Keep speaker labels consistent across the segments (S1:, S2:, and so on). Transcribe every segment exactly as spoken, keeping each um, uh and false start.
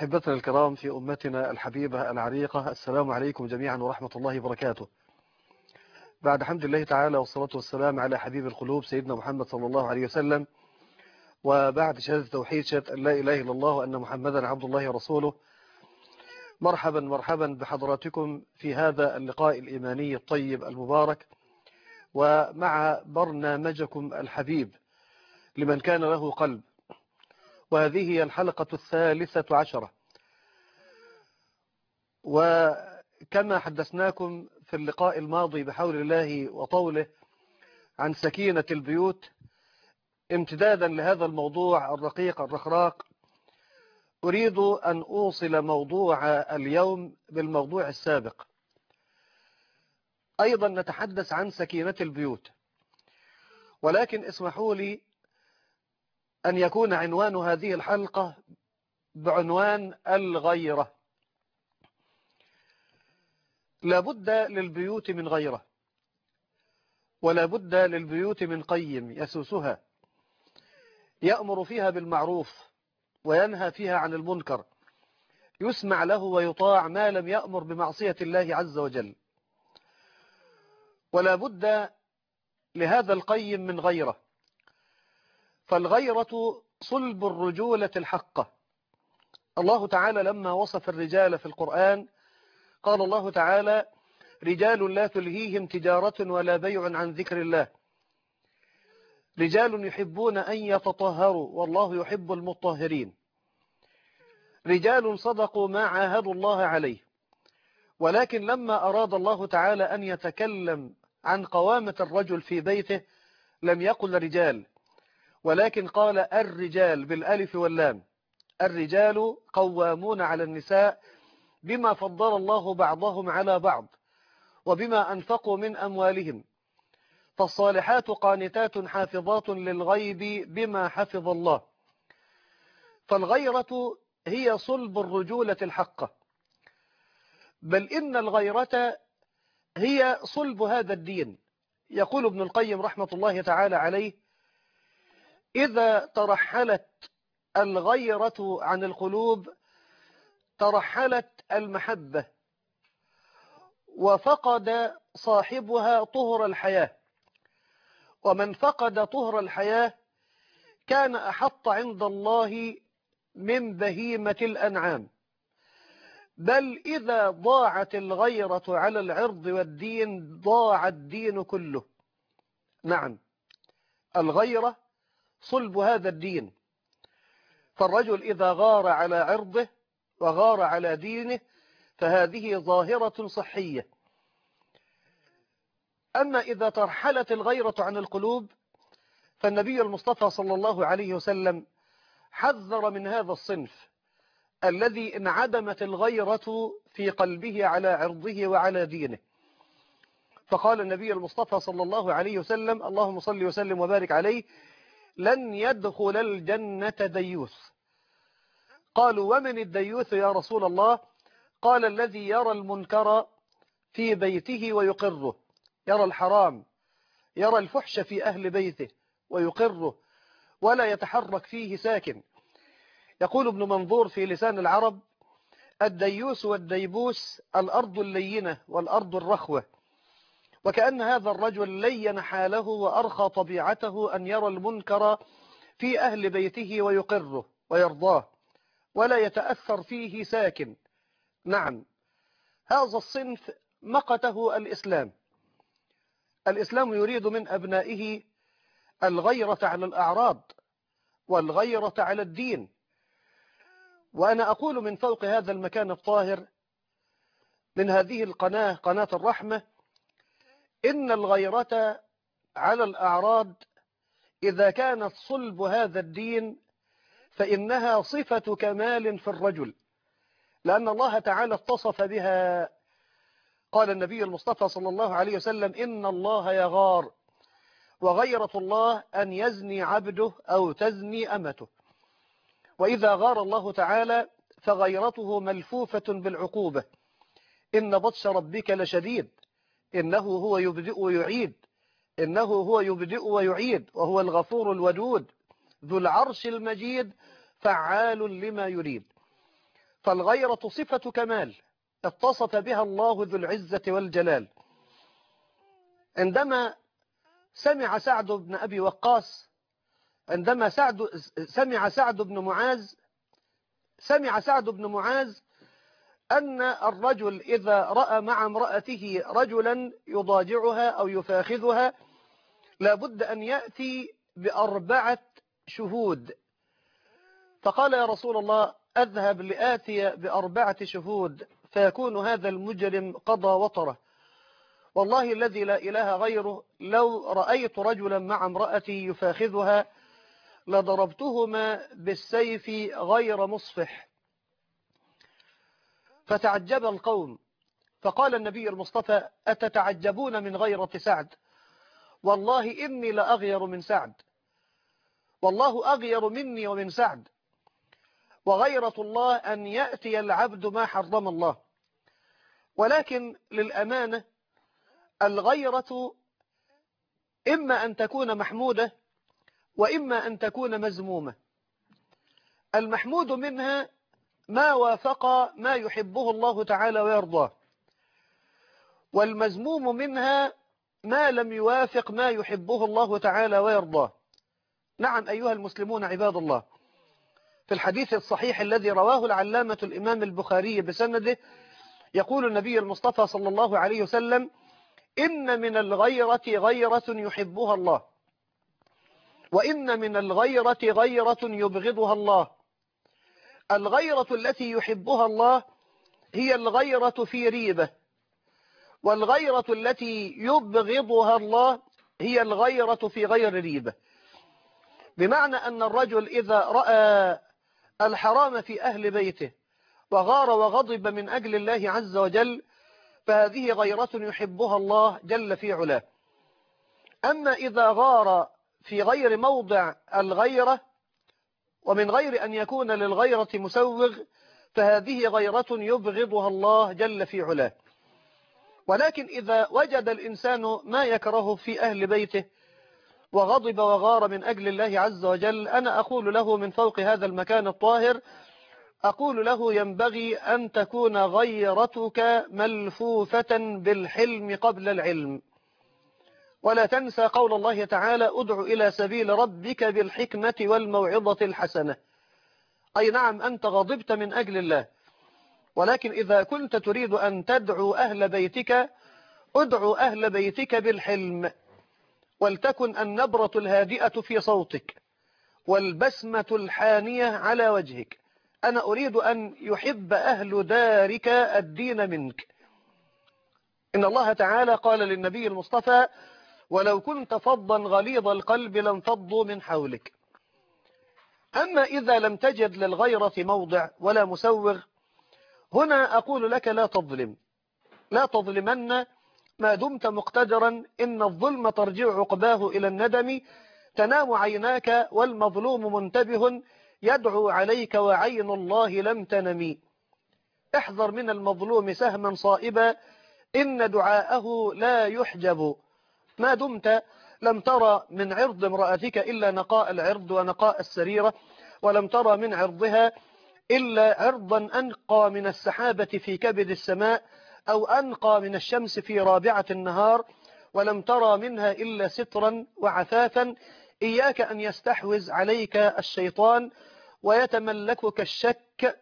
S1: أحبتنا الكرام في أمتنا الحبيبة العريقة، السلام عليكم جميعا ورحمة الله وبركاته. بعد حمد الله تعالى والصلاة والسلام على حبيب القلوب سيدنا محمد صلى الله عليه وسلم، وبعد شهادة توحيد شهادة أن لا إله إلا الله وأن محمدا عبد الله ورسوله، مرحبا مرحبا بحضراتكم في هذا اللقاء الإيماني الطيب المبارك، ومع برنامجكم الحبيب لمن كان له قلب. وهذه هي الحلقة الثالثة عشرة، وكما حدثناكم في اللقاء الماضي بحول الله وطوله عن سكينة البيوت، امتدادا لهذا الموضوع الرقيق الرخراق، أريد أن أوصل موضوع اليوم بالموضوع السابق. أيضا نتحدث عن سكينة البيوت، ولكن اسمحوا لي أن يكون عنوان هذه الحلقة بعنوان الغيرة. لا بد للبيوت من غيرة، ولا بد للبيوت من قيم يسوسها، يأمر فيها بالمعروف وينهى فيها عن المنكر، يسمع له ويطاع ما لم يأمر بمعصية الله عز وجل. ولا بد لهذا القيم من غيرة، فالغيرة صلب الرجولة الحقة. الله تعالى لما وصف الرجال في القرآن قال الله تعالى: رجال لا تلهيهم تجارة ولا بيع عن ذكر الله، رجال يحبون أن يتطهروا والله يحب المطهرين، رجال صدقوا ما عاهدوا الله عليه. ولكن لما أراد الله تعالى أن يتكلم عن قوامة الرجل في بيته لم يقل رجال، ولكن قال الرجال بالألف واللام. الرجال قوامون على النساء بما فضل الله بعضهم على بعض وبما أنفقوا من أموالهم، فالصالحات قانتات حافظات للغيب بما حفظ الله. فالغيرة هي صلب الرجولة الحقة، بل إن الغيرة هي صلب هذا الدين. يقول ابن القيم رحمة الله تعالى عليه: إذا ترحلت الغيرة عن القلوب ترحلت المحبة، وفقد صاحبها طهر الحياة، ومن فقد طهر الحياة كان أحط عند الله من بهيمة الأنعام. بل إذا ضاعت الغيرة على العرض والدين ضاع الدين كله. نعم، الغيرة صلب هذا الدين، فالرجل إذا غار على عرضه وغار على دينه فهذه ظاهرة صحية. أما إذا ترحلت الغيرة عن القلوب فالنبي المصطفى صلى الله عليه وسلم حذر من هذا الصنف الذي انعدمت الغيرة في قلبه على عرضه وعلى دينه. فقال النبي المصطفى صلى الله عليه وسلم: اللهم صل وسلم وبارك عليه: لن يدخل الجنة ديوث. قالوا: ومن الديوث يا رسول الله؟ قال: الذي يرى المنكر في بيته ويقره، يرى الحرام، يرى الفحش في أهل بيته ويقره ولا يتحرك فيه ساكن. يقول ابن منظور في لسان العرب: الديوس والديبوس الأرض اللينة والأرض الرخوة. وكأن هذا الرجل لين حاله وأرخى طبيعته أن يرى المنكر في أهل بيته ويقره ويرضاه ولا يتأثر فيه ساكن. نعم، هذا الصنف مقته الإسلام. الإسلام يريد من أبنائه الغيرة على الأعراض والغيرة على الدين. وأنا أقول من فوق هذا المكان الطاهر من هذه القناة، قناة الرحمة، إن الغيرة على الأعراض إذا كانت صلب هذا الدين فإنها صفة كمال في الرجل، لأن الله تعالى اتصف بها. قال النبي المصطفى صلى الله عليه وسلم: إن الله يغار، وغيرة الله أن يزني عبده أو تزني أمته. وإذا غار الله تعالى فغيرته ملفوفة بالعقوبة. إن بطش ربك لشديد، إنه هو يبدئ ويعيد، إنه هو يبدئ ويعيد وهو الغفور الودود ذو العرش المجيد فعال لما يريد. فالغيرة صفة كمال اتصف بها الله ذو العزة والجلال. عندما سمع سعد بن أبي وقاص عندما سعد سمع سعد بن معاذ سمع سعد بن معاذ أن الرجل إذا رأى مع امرأته رجلا يضاجعها أو يفاخذها لابد أن يأتي بأربعة شهود، فقال يا رسول الله أذهب لآتي بأربعة شهود فيكون هذا المجرم قضى وطره. والله الذي لا إله غيره لو رأيت رجلا مع امرأتي يفاخذها لضربتهما بالسيف غير مصفح. فتعجب القوم، فقال النبي المصطفى أتتعجبون من غيرة سعد؟ والله إني لأغير من سعد، والله أغير مني ومن سعد، وغيرة الله أن يأتي العبد ما حرم الله. ولكن للأمانة الغيرة إما أن تكون محمودة وإما أن تكون مذمومة. المحمود منها ما وافق ما يحبه الله تعالى ويرضاه، والمذموم منها ما لم يوافق ما يحبه الله تعالى ويرضاه. نعم أيها المسلمون عباد الله، في الحديث الصحيح الذي رواه العلامة الإمام البخاري بسنده يقول النبي المصطفى صلى الله عليه وسلم إن من الغيرة غيرة يحبها الله، وإن من الغيرة غيرة يبغضها الله. الغيرة التي يحبها الله هي الغيرة في ريبة، والغيرة التي يبغضها الله هي الغيرة في غير ريبة. بمعنى أن الرجل إذا رأى الحرام في أهل بيته وغار وغضب من أجل الله عز وجل فهذه غيرة يحبها الله جل في علاه. أما إذا غار في غير موضع الغيرة ومن غير أن يكون للغيرة مسوغ فهذه غيرة يبغضها الله جل في علاه. ولكن إذا وجد الإنسان ما يكره في أهل بيته وغضب وغار من أجل الله عز وجل، أنا أقول له من فوق هذا المكان الطاهر، أقول له ينبغي أن تكون غيرتك ملفوفة بالحلم قبل العلم، ولا تنسى قول الله تعالى ادع إلى سبيل ربك بالحكمة والموعظة الحسنة. أي نعم أنت غضبت من أجل الله، ولكن إذا كنت تريد أن تدعو أهل بيتك ادعو أهل بيتك بالحلم، ولتكن النبرة الهادئة في صوتك والبسمة الحانية على وجهك. أنا أريد أن يحب أهل دارك الدين منك. إن الله تعالى قال للنبي المصطفى ولو كنت فظا غليظ القلب لانفضوا من حولك. أما إذا لم تجد للغيرة موضع ولا مسوغ، هنا أقول لك لا تظلم، لا تظلمن ما دمت مقتدرا، إن الظلم ترجع عقباه إلى الندم، تنام عيناك والمظلوم منتبه يدعو عليك وعين الله لم تنمي. احذر من المظلوم سهما صائبا إن دعاءه لا يحجب. ما دمت لم ترى من عرض امرأتك إلا نقاء العرض ونقاء السريرة، ولم ترى من عرضها إلا عرضا أنقى من السحابة في كبد السماء أو أنقى من الشمس في رابعة النهار، ولم ترى منها إلا سترا وعفافا، إياك أن يستحوذ عليك الشيطان ويتملكك الشك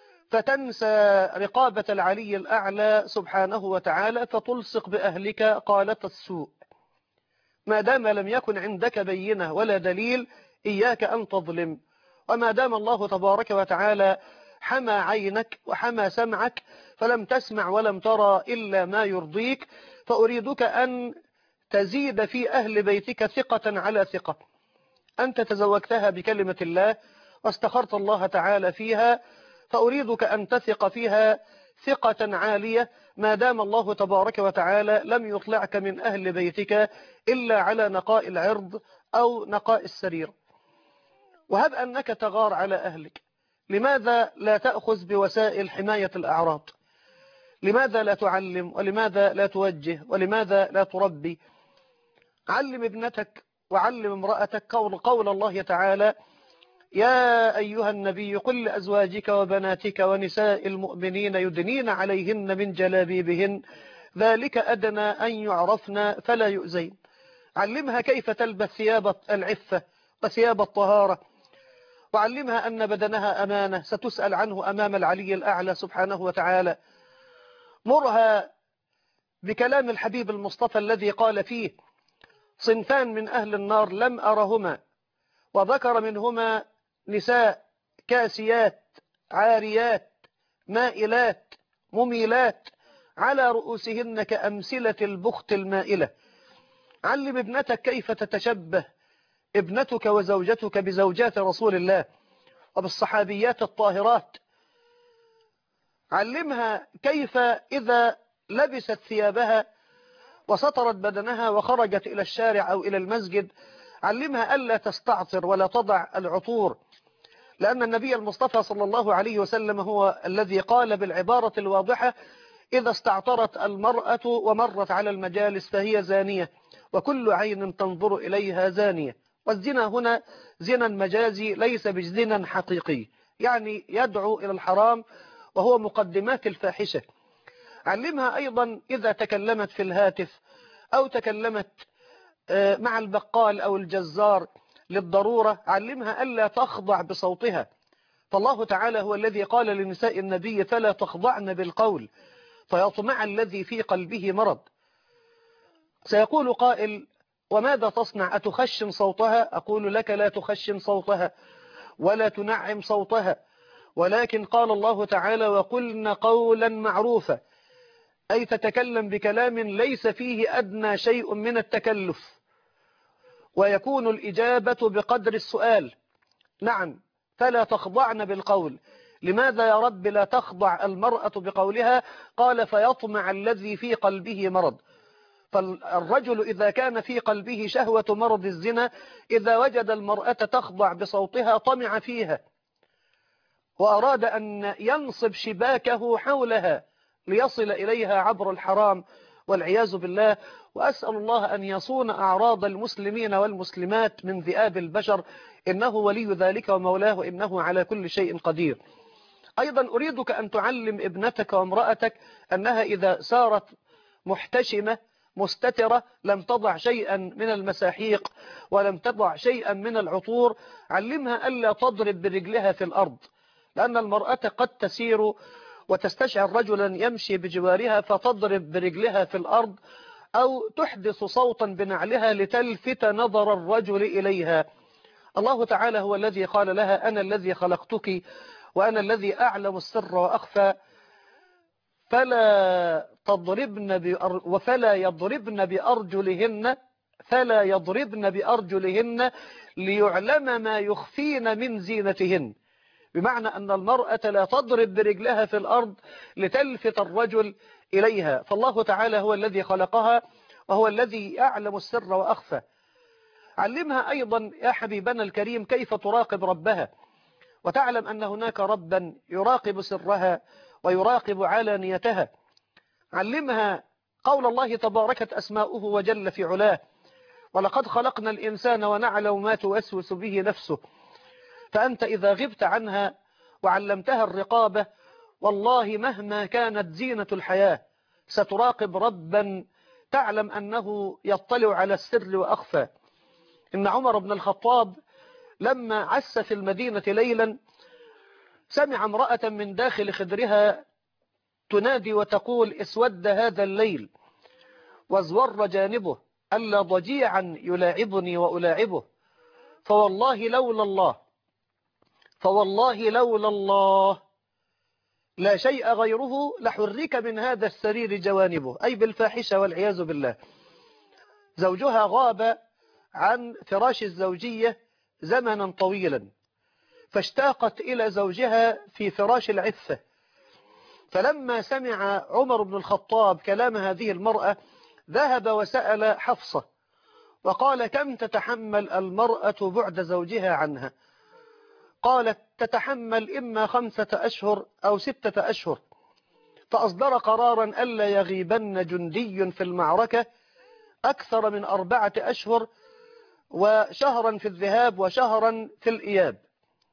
S1: فتنسى رقابة العلي الأعلى سبحانه وتعالى فتلصق بأهلك قالة السوء. ما دام لم يكن عندك بينة ولا دليل إياك أن تظلم، وما دام الله تبارك وتعالى حمى عينك وحمى سمعك فلم تسمع ولم ترى إلا ما يرضيك، فأريدك أن تزيد في أهل بيتك ثقة على ثقة. أنت تزوجتها بكلمة الله واستخرت الله تعالى فيها، فأريدك أن تثق فيها ثقة عالية ما دام الله تبارك وتعالى لم يطلعك من أهل بيتك إلا على نقاء العرض أو نقاء السرير. وهب أنك تغار على أهلك، لماذا لا تأخذ بوسائل حماية الأعراض؟ لماذا لا تعلم؟ ولماذا لا توجه؟ ولماذا لا تربي؟ علم ابنتك وعلم امرأتك قول, قول الله تعالى يا أيها النبي قل لأزواجك وبناتك ونساء المؤمنين يدنين عليهن من جلابيبهن ذلك أدنى أن يعرفن فلا يؤذين. علمها كيف تلبس ثياب العفة وثياب الطهارة، وعلمها أن بدنها أمانة ستسأل عنه أمام العلي الأعلى سبحانه وتعالى. مرها بكلام الحبيب المصطفى الذي قال فيه صنفان من أهل النار لم أرهما، وذكر منهما نساء كاسيات عاريات مائلات مميلات على رؤوسهن كأمثلة البخت المائلة. علم ابنتك كيف تتشبه ابنتك وزوجتك بزوجات رسول الله وبالصحابيات الطاهرات. علمها كيف إذا لبست ثيابها وسطرت بدنها وخرجت إلى الشارع أو إلى المسجد، علمها ألا تستعطر ولا تضع العطور، لأن النبي المصطفى صلى الله عليه وسلم هو الذي قال بالعبارة الواضحة إذا استعطرت المرأة ومرت على المجالس فهي زانية وكل عين تنظر إليها زانية. والزنا هنا زنا مجازي ليس بزنا حقيقي، يعني يدعو إلى الحرام وهو مقدمات الفاحشة. علمها أيضا إذا تكلمت في الهاتف أو تكلمت مع البقال أو الجزار للضرورة، علمها ألا تخضع بصوتها، فالله تعالى هو الذي قال لنساء النبي فلا تخضعن بالقول فيطمع الذي في قلبه مرض. سيقول قائل وماذا تصنع؟ أتخشن صوتها؟ أقول لك لا تخشن صوتها ولا تنعم صوتها، ولكن قال الله تعالى وقلن قولا معروفا، أي تتكلم بكلام ليس فيه أدنى شيء من التكلف، ويكون الإجابة بقدر السؤال. نعم، فلا تخضعن بالقول. لماذا يا رب لا تخضع المرأة بقولها؟ قال فيطمع الذي في قلبه مرض. فالرجل إذا كان في قلبه شهوة مرض الزنا، إذا وجد المرأة تخضع بصوتها طمع فيها وأراد أن ينصب شباكه حولها ليصل إليها عبر الحرام والعياذ بالله. وأسأل الله أن يصون أعراض المسلمين والمسلمات من ذئاب البشر، إنه ولي ذلك ومولاه، إنه على كل شيء قدير. أيضا أريدك أن تعلم ابنتك وامرأتك أنها إذا سارت محتشمة مستترة لم تضع شيئا من المساحيق ولم تضع شيئا من العطور، علمها ألا تضرب برجلها في الأرض، لأن المرأة قد تسير وتستشعر رجلا يمشي بجوارها فتضرب برجلها في الأرض أو تحدث صوتا بنعلها لتلفت نظر الرجل إليها. الله تعالى هو الذي قال لها أنا الذي خلقتك وأنا الذي أعلم السر وأخفى، فلا تضربن بأر... وفلا يضربن بأرجلهن فلا يضربن بأرجلهن ليعلم ما يخفين من زينتهن، بمعنى أن المرأة لا تضرب برجلها في الأرض لتلفت الرجل إليها، فالله تعالى هو الذي خلقها وهو الذي يعلم السر وأخفى. علمها أيضا يا حبيبنا الكريم كيف تراقب ربها، وتعلم أن هناك ربا يراقب سرها ويراقب علانيتها. علمها قول الله تباركت أسماؤه وجل في علاه ولقد خلقنا الإنسان ونعلم ما توسوس به نفسه. فأنت إذا غبت عنها وعلمتها الرقابة، والله مهما كانت زينة الحياة ستراقب ربا تعلم أنه يطلع على السر وأخفى. إن عمر بن الخطاب لما عس في المدينة ليلا سمع امرأة من داخل خدرها تنادي وتقول اسود هذا الليل وازور جانبه ألا ضجيعا يلاعبني وألاعبه، فوالله لولا الله فوالله لولا الله لا شيء غيره لحرك من هذا السرير جوانبه، أي بالفاحشة والعياذ بالله. زوجها غاب عن فراش الزوجية زمنا طويلا، فاشتاقت إلى زوجها في فراش العفة، فلما سمع عمر بن الخطاب كلام هذه المرأة ذهب وسأل حفصة وقال كم تتحمل المرأة بعد زوجها عنها؟ قالت تتحمل إما خمسة أشهر أو ستة أشهر، فأصدر قرارا ألا يغيبن جندي في المعركة أكثر من أربعة أشهر وشهرا في الذهاب وشهرا في الإياب.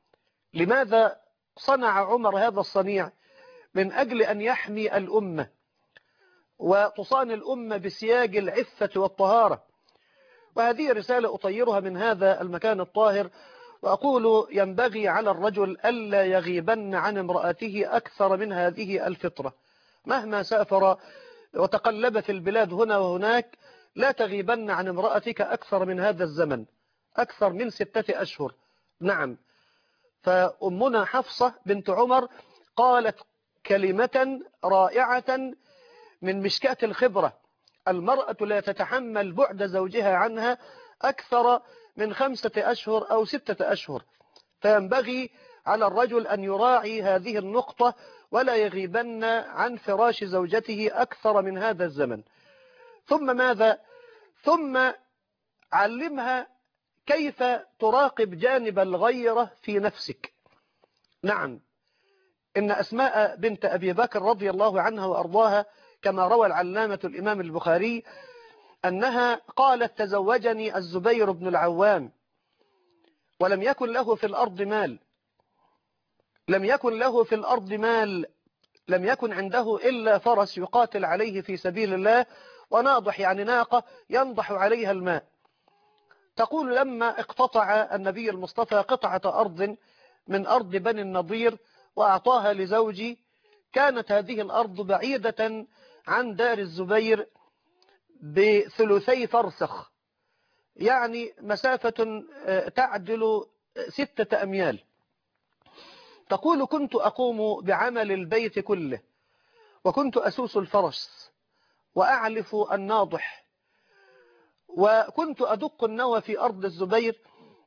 S1: لماذا صنع عمر هذا الصنيع؟ من أجل أن يحمي الأمة وتصان الأمة بسياج العفة والطهارة. وهذه رسالة أطيرها من هذا المكان الطاهر، وأقول ينبغي على الرجل ألا يغيبن عن امرأته أكثر من هذه الفطرة. مهما سافر وتقلب في البلاد هنا وهناك، لا تغيبن عن امرأتك أكثر من هذا الزمن، أكثر من ستة أشهر. نعم. فأمنا حفصة بنت عمر قالت كلمة رائعة من مشكاة الخبرة: المرأة لا تتحمل بعد زوجها عنها أكثر من خمسة أشهر أو ستة أشهر، فينبغي على الرجل أن يراعي هذه النقطة ولا يغيبن عن فراش زوجته أكثر من هذا الزمن. ثم ماذا؟ ثم علمها كيف تراقب جانب الغيرة في نفسك. نعم، إن أسماء بنت أبي بكر رضي الله عنها وأرضاها كما روى العلامة الإمام البخاري أنها قالت: تزوجني الزبير بن العوام ولم يكن له في الأرض مال، لم يكن له في الأرض مال لم يكن عنده إلا فرس يقاتل عليه في سبيل الله، وناضح يعني ناقة ينضح عليها الماء. تقول: لما اقتطع النبي المصطفى قطعة أرض من أرض بني النضير وأعطاها لزوجي، كانت هذه الأرض بعيدة عن دار الزبير بثلثي فرسخ، يعني مسافة تعدل ستة أميال. تقول: كنت أقوم بعمل البيت كله، وكنت أسوس الفرس وأعلف الناضح، وكنت أدق النوى في أرض الزبير،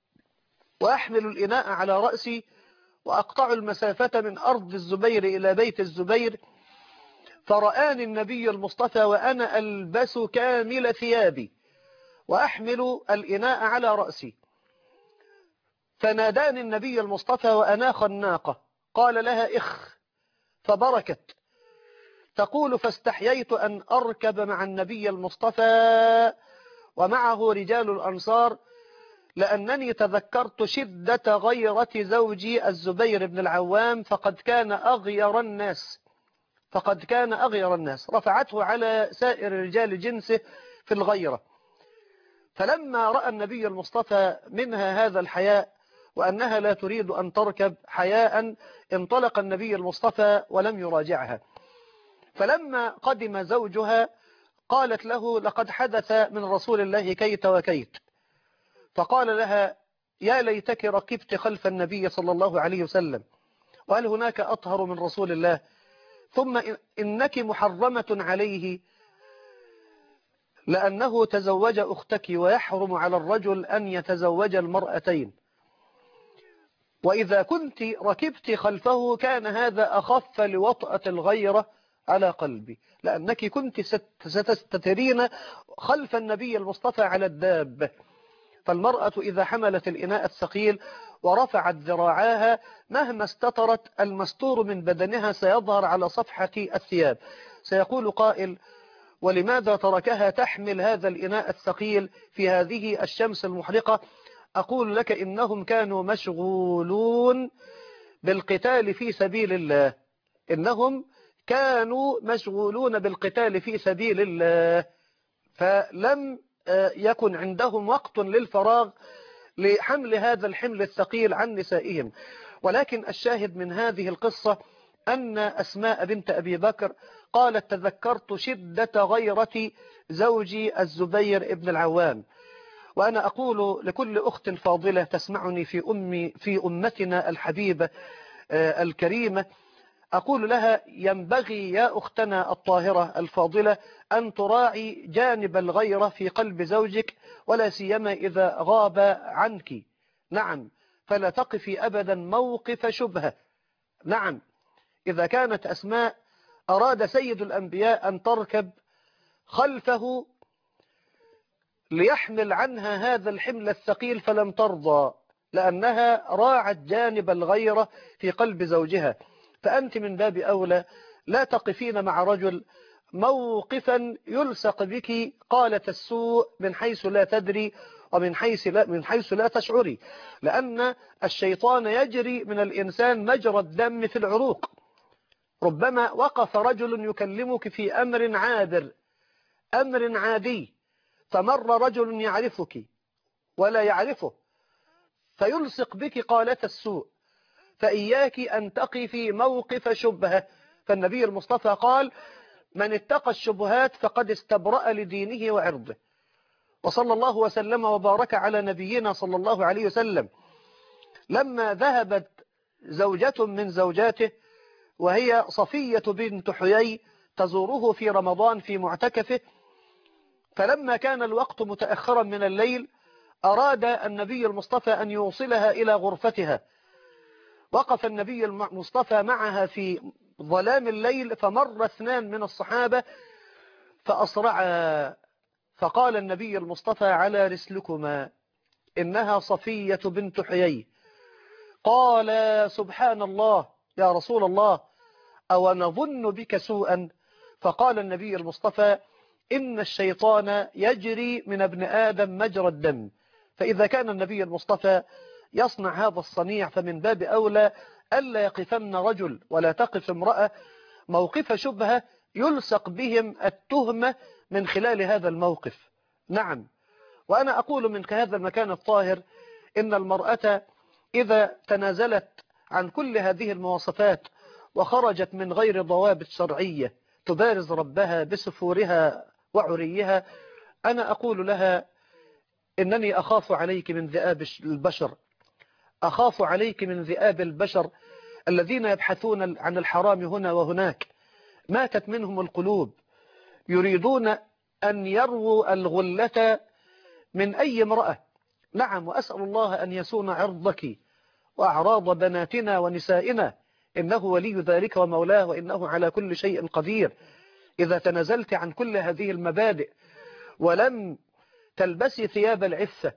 S1: وأحمل الإناء على رأسي، وأقطع المسافة من أرض الزبير إلى بيت الزبير. فرآني النبي المصطفى وأنا ألبس كامل ثيابي وأحمل الإناء على رأسي، فناداني النبي المصطفى وأناخ الناقة، قال لها: إخ، فبركت. تقول: فاستحييت أن أركب مع النبي المصطفى ومعه رجال الأنصار، لأنني تذكرت شدة غيرة زوجي الزبير بن العوام، فقد كان أغير الناس فقد كان أغير الناس رفعته على سائر رجال جنسه في الغيرة. فلما رأى النبي المصطفى منها هذا الحياء وأنها لا تريد أن تركب حياء، انطلق النبي المصطفى ولم يراجعها. فلما قدم زوجها قالت له: لقد حدث من رسول الله كيت وكيت. فقال لها: يا ليتك ركبت خلف النبي صلى الله عليه وسلم، وهل هناك أطهر من رسول الله؟ ثم إنك محرمة عليه، لأنه تزوج أختك، ويحرم على الرجل أن يتزوج المرأتين، وإذا كنت ركبت خلفه كان هذا أخف لوطأة الغيرة على قلبي، لأنك كنت ستستترين خلف النبي المصطفى على الدابة. فالمرأة إذا حملت الإناء الثقيل ورفعت ذراعاها، مهما استترت المستور من بدنها سيظهر على صفحة الثياب. سيقول قائل: ولماذا تركها تحمل هذا الإناء الثقيل في هذه الشمس المحرقة؟ أقول لك: إنهم كانوا مشغولون بالقتال في سبيل الله إنهم كانوا مشغولون بالقتال في سبيل الله فلم يكن عندهم وقت للفراغ لحمل هذا الحمل الثقيل عن نسائهم. ولكن الشاهد من هذه القصة أن أسماء بنت أبي بكر قالت: تذكرت شدة غيرة زوجي الزبير ابن العوام. وأنا أقول لكل أخت فاضلة تسمعني في أمي في أمتنا الحبيبة الكريمة، أقول لها: ينبغي يا أختنا الطاهرة الفاضلة أن تراعي جانب الغيرة في قلب زوجك، ولا سيما إذا غاب عنك. نعم، فلا تقفي أبدا موقف شبهة. نعم، إذا كانت أسماء أراد سيد الأنبياء أن تركب خلفه ليحمل عنها هذا الحمل الثقيل فلم ترضى، لأنها راعت جانب الغيرة في قلب زوجها. فأنت من باب أولى لا تقفين مع رجل موقفا يلصق بك قالة السوء من حيث لا تدري ومن حيث لا, من حيث لا تشعري، لأن الشيطان يجري من الإنسان مجرى الدم في العروق. ربما وقف رجل يكلمك في أمر عابر، أمر عادي، فمر رجل يعرفك ولا يعرفه فيلصق بك قالة السوء، فإياك أن تقفي موقف شبهة. فالنبي المصطفى قال: من اتقى الشبهات فقد استبرأ لدينه وعرضه. وصلى الله وسلم وبارك على نبينا صلى الله عليه وسلم لما ذهبت زوجة من زوجاته وهي صفية بنت حيي تزوره في رمضان في معتكفه، فلما كان الوقت متأخرا من الليل أراد النبي المصطفى أن يوصلها إلى غرفتها. وقف النبي المصطفى معها في ظلام الليل، فمر اثنان من الصحابة فأسرعا، فقال النبي المصطفى: على رسلكما، إنها صفية بنت حيي. قال: سبحان الله يا رسول الله، أو نظن بك سوءا؟ فقال النبي المصطفى: إن الشيطان يجري من ابن آدم مجرى الدم. فإذا كان النبي المصطفى يصنع هذا الصنيع، فمن باب أولى ألا يقفن رجل ولا تقف امرأة موقف شبهة يلصق بهم التهمة من خلال هذا الموقف. نعم، وأنا أقول منك هذا المكان الطاهر إن المرأة إذا تنازلت عن كل هذه المواصفات وخرجت من غير ضوابط شرعية تبارز ربها بسفورها وعريها، أنا أقول لها: إنني أخاف عليك من ذئاب البشر، أخاف عليك من ذئاب البشر الذين يبحثون عن الحرام هنا وهناك، ماتت منهم القلوب، يريدون أن يرووا الغلة من أي امرأة. نعم، وأسأل الله أن يسون عرضك وأعراض بناتنا ونسائنا، إنه ولي ذلك ومولاه، وإنه على كل شيء قدير. إذا تنازلت عن كل هذه المبادئ ولم تلبسي ثياب العفة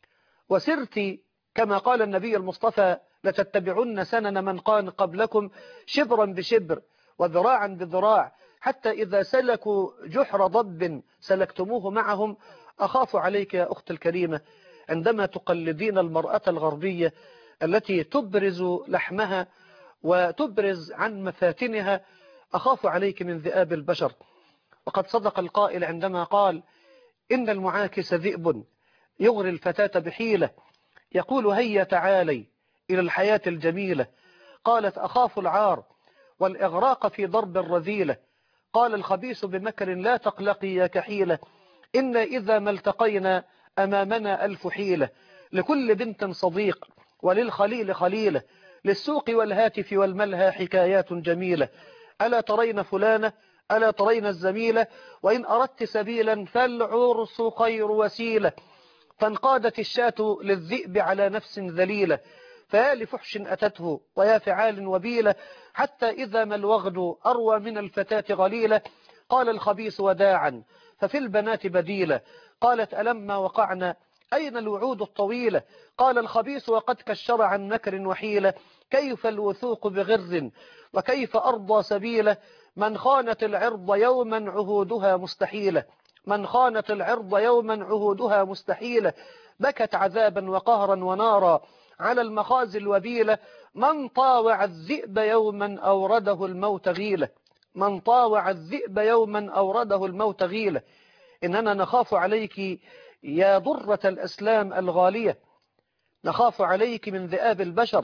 S1: وسرت كما قال النبي المصطفى: لتتبعن سنن من كان قبلكم شبرا بشبر وذراعا بذراع حتى إذا سلكوا جحر ضب سلكتموه معهم. أخاف عليك يا أخت الكريمة عندما تقلدين المرأة الغربية التي تبرز لحمها وتبرز عن مفاتنها، أخاف عليك من ذئاب البشر. وقد صدق القائل عندما قال: إن المعاكس ذئب يغري الفتاة بحيلة، يقول: هيا تعالي إلى الحياة الجميلة. قالت: أخاف العار والإغراق في ضرب الرذيلة. قال الخبيث بمكر: لا تقلقي يا كحيلة، إن إذا ما التقينا أمامنا ألف حيلة. لكل بنت صديق وللخليل خليلة، للسوق والهاتف والملهى حكايات جميلة. ألا ترين فلانة، ألا ترين الزميلة، وإن أردت سبيلا فالعرس خير وسيلة. فانقادت الشاة للذئب على نفس ذليلة، فيا لفحش أتته ويا فعال وبيلة، حتى إذا ما الوغد أروى من الفتاة غليلة. قال الخبيث: وداعا، ففي البنات بديلة. قالت: ألما وقعنا أين الوعود الطويلة؟ قال الخبيث: وقد كشر عن نكر وحيلة، كيف الوثوق بغر وكيف أرضى سبيلة. من خانت العرض يوما عهودها مستحيلة، من خانت العرض يوما عهودها مستحيلة، بكت عذابا وقهرا ونارا على المخازي الوبيلة. من طاوع الذئب يوما أورده الموت غيلة، من طاوع الذئب يوما أورده الموت غيلة. إننا نخاف عليك يا ضرة الأسلام الغالية، نخاف عليك من ذئاب البشر.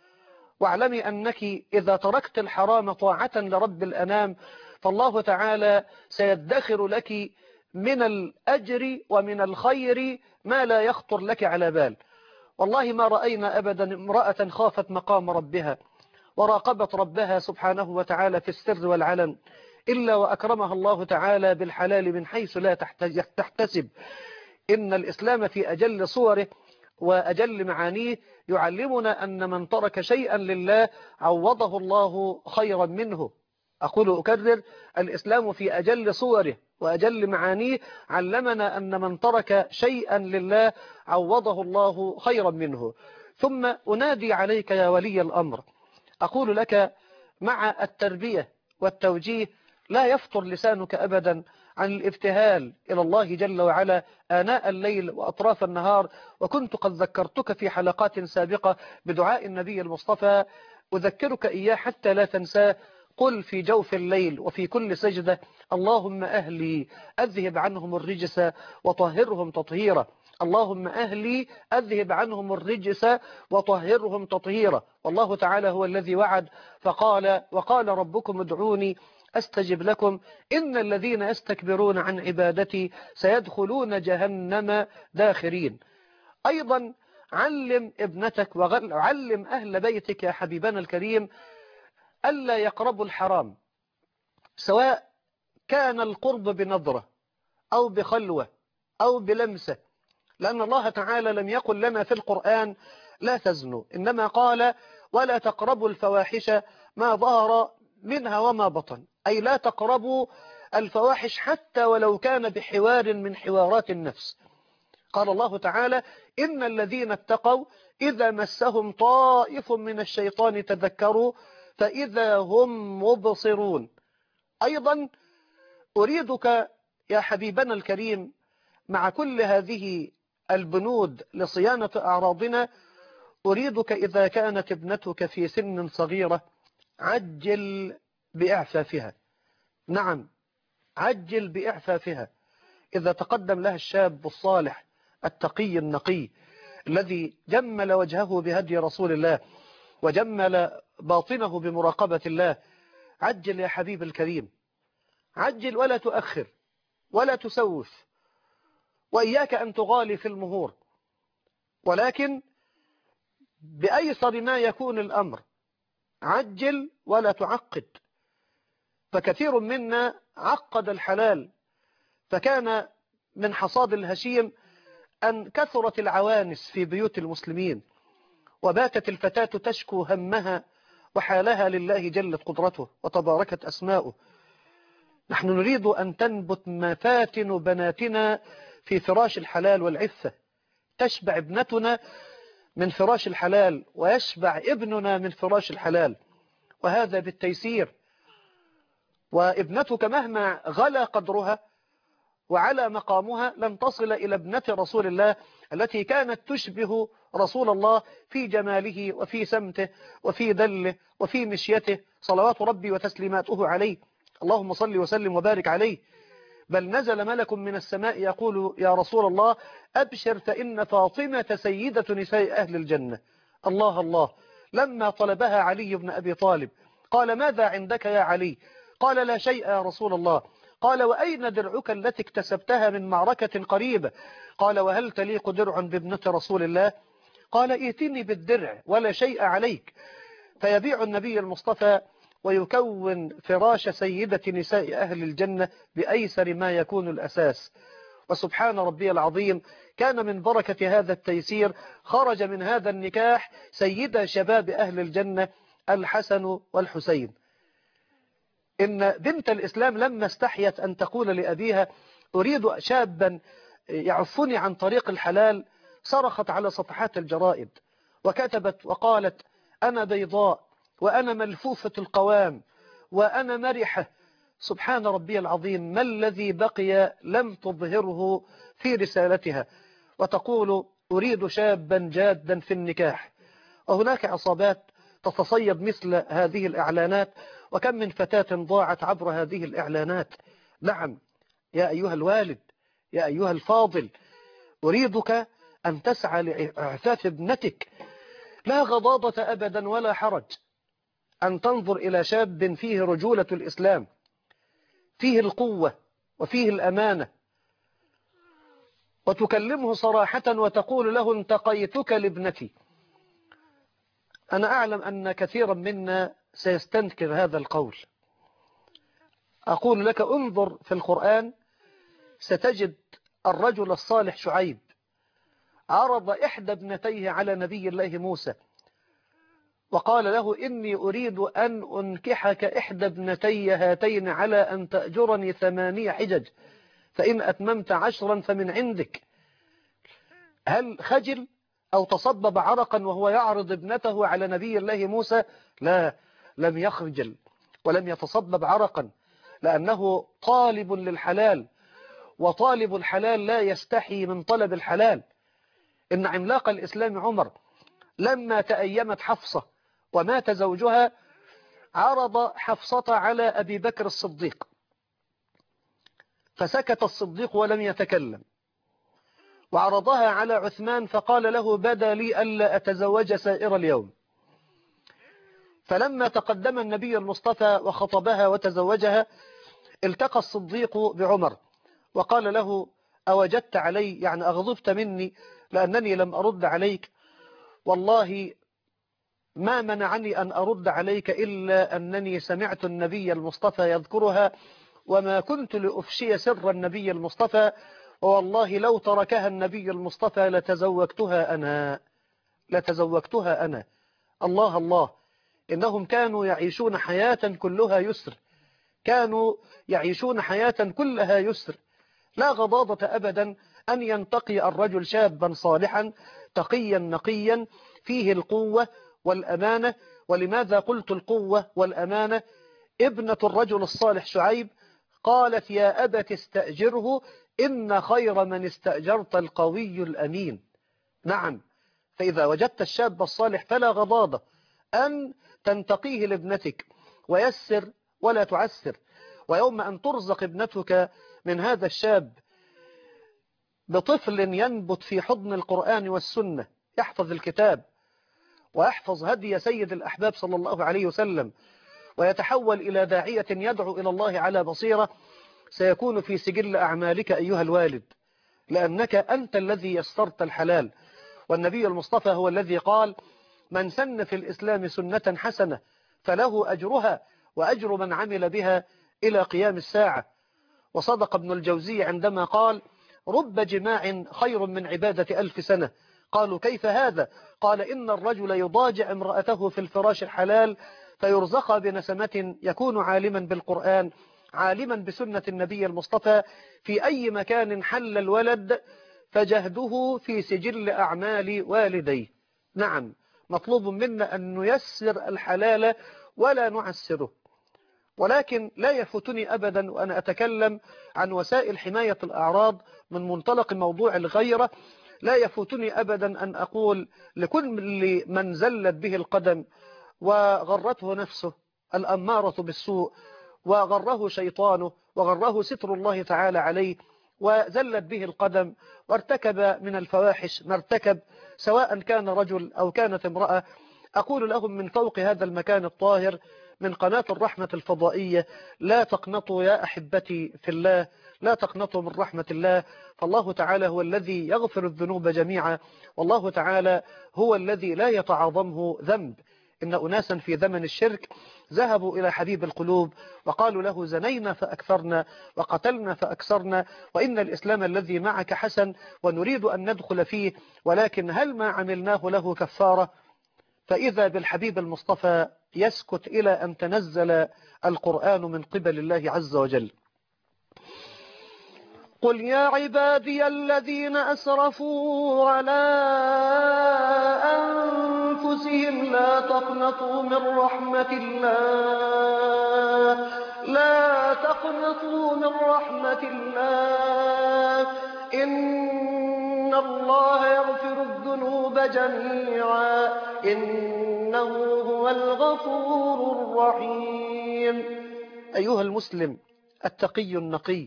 S1: واعلمي أنك إذا تركت الحرام طاعة لرب الأنام فالله تعالى سيدخر لك من الأجر ومن الخير ما لا يخطر لك على بال. والله ما رأينا أبدا امرأة خافت مقام ربها وراقبت ربها سبحانه وتعالى في السر والعلن إلا وأكرمها الله تعالى بالحلال من حيث لا تحتسب. إن الإسلام في أجل صوره وأجل معانيه يعلمنا أن من ترك شيئا لله عوضه الله خيرا منه. أقول أكرر: الإسلام في أجل صوره وأجل معانيه علمنا أن من ترك شيئا لله عوضه الله خيرا منه. ثم أنادي عليك يا ولي الأمر، أقول لك: مع التربية والتوجيه لا يفطر لسانك أبدا عن الابتهال إلى الله جل وعلا آناء الليل وأطراف النهار. وكنت قد ذكرتك في حلقات سابقة بدعاء النبي المصطفى، أذكرك إياه حتى لا تنساه. قل في جوف الليل وفي كل سجدة: اللهم أهلي أذهب عنهم الرجس وطهرهم تطهيرا. اللهم أهلي أذهب عنهم الرجس وطهرهم تطهيرا. والله تعالى هو الذي وعد فقال: وقال ربكم ادعوني أستجب لكم إن الذين يستكبرون عن عبادتي سيدخلون جهنم داخرين. أيضا علم ابنتك وعلم أهل بيتك يا حبيبنا الكريم ألا يقربوا الحرام، سواء كان القرب بنظرة أو بخلوة أو بلمسة، لأن الله تعالى لم يقل لنا في القرآن لا تزنوا، إنما قال: ولا تقربوا الفواحش ما ظهر منها وما بطن، أي لا تقربوا الفواحش حتى ولو كان بحوار من حوارات النفس. قال الله تعالى: إن الذين اتقوا إذا مسهم طائف من الشيطان تذكروا فإذا هم مبصرون. أيضا أريدك يا حبيبنا الكريم مع كل هذه البنود لصيانة أعراضنا، أريدك إذا كانت ابنتك في سن صغيرة عجل بإعفافها. نعم، عجل بإعفافها. إذا تقدم لها الشاب الصالح التقي النقي الذي جمل وجهه بهدي رسول الله وجمل باطنه بمراقبة الله، عجل يا حبيب الكريم، عجل ولا تؤخر ولا تسوف، وإياك أن تغالي في المهور، ولكن بأيسر ما يكون الأمر، عجل ولا تعقد. فكثير منا عقد الحلال، فكان من حصاد الهشيم أن كثرت العوانس في بيوت المسلمين، وباتت الفتاة تشكو همها وحالها لله جلت قدرته وتباركت أسماؤه. نحن نريد أن تنبت مفاتن بناتنا في فراش الحلال والعفة، تشبع ابنتنا من فراش الحلال ويشبع ابننا من فراش الحلال، وهذا بالتيسير. وابنتك مهما غلا قدرها وعلى مقامها لن تصل إلى ابنة رسول الله التي كانت تشبه رسول الله في جماله وفي سمته وفي دله وفي مشيته صلوات ربي وتسليماته عليه. اللهم صل وسلم وبارك عليه. بل نزل ملك من السماء يقول: يا رسول الله أبشر فإن فاطمة سيدة نساء أهل الجنة. الله الله. لما طلبها علي بن أبي طالب قال: ماذا عندك يا علي؟ قال: لا شيء يا رسول الله. قال: وأين درعك التي اكتسبتها من معركة قريبة؟ قال: وهل تليق درع بابنة رسول الله؟ قال: ائتني بالدرع ولا شيء عليك. فيبيع النبي المصطفى ويكون فراش سيدة نساء أهل الجنة بأيسر ما يكون الأساس. وسبحان ربي العظيم، كان من بركة هذا التيسير خرج من هذا النكاح سيدة شباب أهل الجنة الحسن والحسين. إن بنت الإسلام لما استحيت أن تقول لأبيها: أريد شابا يعفني عن طريق الحلال، صرخت على صفحات الجرائد وكتبت وقالت: أنا بيضاء وأنا ملفوفة القوام وأنا مرحة. سبحان ربي العظيم، ما الذي بقي لم تظهره في رسالتها، وتقول: أريد شابا جادا في النكاح. وهناك عصابات تتصيد مثل هذه الإعلانات، وكم من فتاة ضاعت عبر هذه الإعلانات. نعم يا أيها الوالد، يا أيها الفاضل، أريدك أن تسعى لإعفاف ابنتك، لا غضاضة أبدا ولا حرج أن تنظر إلى شاب فيه رجولة الإسلام، فيه القوة وفيه الأمانة، وتكلمه صراحة وتقول له: انتقيتك لابنتي. أنا أعلم أن كثيرا منا سيستنكر هذا القول. أقول لك: انظر في القرآن ستجد الرجل الصالح شعيب عرض إحدى ابنتيه على نبي الله موسى وقال له: إني أريد أن أنكحك إحدى ابنتي هاتين على أن تأجرني ثمانية حجج فإن أتممت عشرا فمن عندك. هل خجل أو تصبب عرقا وهو يعرض ابنته على نبي الله موسى؟ لا، لم يخجل ولم يتصبب عرقا، لأنه طالب للحلال، وطالب الحلال لا يستحي من طلب الحلال. إن عملاق الإسلام عمر لما تأيمت حفصة ومات زوجها عرض حفصة على أبي بكر الصديق، فسكت الصديق ولم يتكلم، وعرضها على عثمان فقال له بدا لي ألا أتزوج سائر اليوم. فلما تقدم النبي المصطفى وخطبها وتزوجها التقى الصديق بعمر وقال له أوجدت علي، يعني أغضبت مني لأنني لم أرد عليك؟ والله ما منعني أن أرد عليك إلا أنني سمعت النبي المصطفى يذكرها، وما كنت لأفشي سر النبي المصطفى، والله لو تركها النبي المصطفى لتزوجتها أنا لتزوجتها أنا. الله الله، إنهم كانوا يعيشون حياة كلها يسر، كانوا يعيشون حياة كلها يسر، لا غضاضة أبدا أن ينتقي الرجل شابا صالحا تقيا نقيا فيه القوة والأمانة. ولماذا قلت القوة والأمانة؟ ابنة الرجل الصالح شعيب قالت يا أبت استأجره إن خير من استأجرت القوي الأمين. نعم، فإذا وجدت الشاب الصالح فلا غضاضة أن تنتقيه لابنتك، ويسر ولا تعسر. ويوم أن ترزق ابنتك من هذا الشاب بطفل ينبت في حضن القرآن والسنة، يحفظ الكتاب ويحفظ هدي سيد الأحباب صلى الله عليه وسلم، ويتحول إلى داعية يدعو إلى الله على بصيرة، سيكون في سجل أعمالك أيها الوالد، لأنك أنت الذي يسرت الحلال. والنبي المصطفى هو الذي قال من سن في الإسلام سنة حسنة فله أجرها وأجر من عمل بها إلى قيام الساعة. وصدق ابن الجوزي عندما قال رب جماع خير من عبادة ألف سنة. قالوا كيف هذا؟ قال إن الرجل يضاجع امرأته في الفراش الحلال فيرزق بنسمة، يكون عالما بالقرآن عالما بسنة النبي المصطفى، في أي مكان حل الولد فجهده في سجل أعمال والديه. نعم، مطلوب منا أن نيسر الحلال ولا نعسره. ولكن لا يفوتني أبدا وأنا أتكلم عن وسائل حماية الأعراض من منطلق موضوع الغيرة، لا يفوتني أبدا أن أقول لكل من زلت به القدم وغرته نفسه الأمارة بالسوء وغره شيطانه وغره ستر الله تعالى عليه وزلت به القدم وارتكب من الفواحش ما ارتكب، سواء كان رجل أو كانت امرأة، أقول لهم من فوق هذا المكان الطاهر من قناة الرحمة الفضائية لا تقنطوا يا أحبتي في الله، لا تقنطوا من رحمة الله، فالله تعالى هو الذي يغفر الذنوب جميعا، والله تعالى هو الذي لا يتعاظمه ذنب. إن أناسا في زمن الشرك ذهبوا إلى حبيب القلوب وقالوا له زنينا فأكثرنا وقتلنا فأكثرنا، وإن الإسلام الذي معك حسن ونريد أن ندخل فيه، ولكن هل ما عملناه له كفارة؟ فإذا بالحبيب المصطفى يسكت إلى أن تنزل القرآن من قبل الله عز وجل. قل يا عبادي الذين أسرفوا على أنفسهم لا تقنطوا من رحمة الله لا تقنطوا من رحمة الله إن الله يغفر الذنوب جميعا إنه هو الغفور الرحيم. أيها المسلم التقي النقي،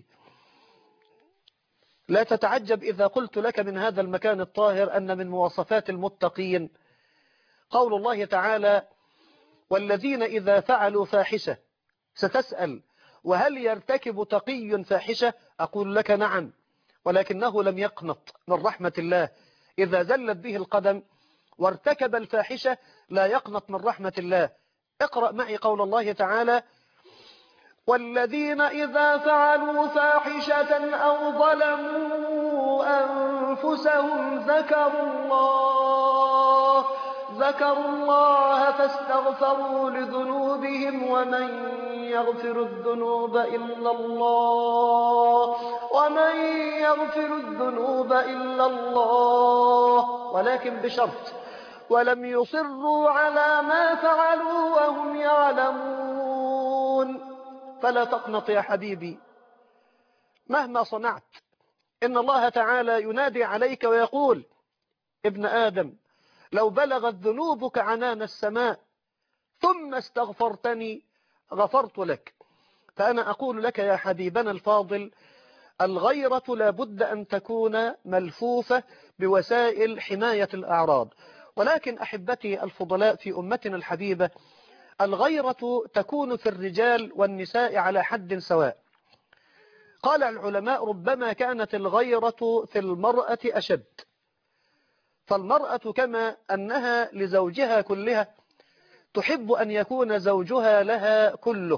S1: لا تتعجب إذا قلت لك من هذا المكان الطاهر أن من مواصفات المتقين قول الله تعالى والذين إذا فعلوا فاحشة. ستسأل وهل يرتكب تقي فاحشة؟ أقول لك نعم، ولكنه لم يقنط من رحمة الله. إذا زلت به القدم وارتكب الفاحشة لا يقنط من رحمة الله. اقرأ معي قول الله تعالى والذين إذا فعلوا فاحشة أو ظلموا أنفسهم ذكروا الله ذكروا الله فاستغفروا لذنوبهم ومن يغفر الذنوب إلا الله ومن يغفر الذنوب إلا الله ولكن بشرط ولم يصروا على ما فعلوا وهم يعلمون. فلا تقنط يا حبيبي مهما صنعت، إن الله تعالى ينادي عليك ويقول: ابن آدم، لو بلغت ذنوبك عنان السماء ثم استغفرتني غفرت لك. فأنا أقول لك يا حبيبنا الفاضل، الغيرة لابد أن تكون ملفوفة بوسائل حماية الأعراض. ولكن أحبتي الفضلاء في أمتنا الحبيبة، الغيرة تكون في الرجال والنساء على حد سواء. قال العلماء: ربما كانت الغيرة في المرأة أشد، فالمرأة كما أنها لزوجها كلها تحب أن يكون زوجها لها كله،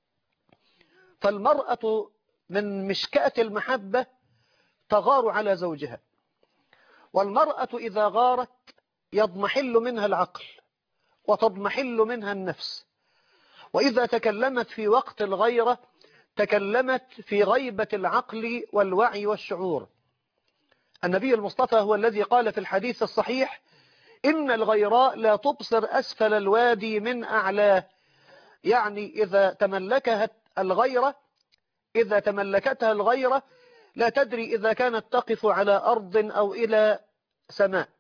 S1: فالمرأة من مشكاة المحبة تغار على زوجها. والمرأة إذا غارت يضمحل منها العقل وتضمحل منها النفس، وإذا تكلمت في وقت الغيرة تكلمت في غيبة العقل والوعي والشعور. النبي المصطفى هو الذي قال في الحديث الصحيح: إن الغيراء لا تبصر أسفل الوادي من أعلاه. يعني إذا تملكها الغيرة إذا تملكتها الغيرة لا تدري إذا كانت تقف على أرض أو إلى سماء،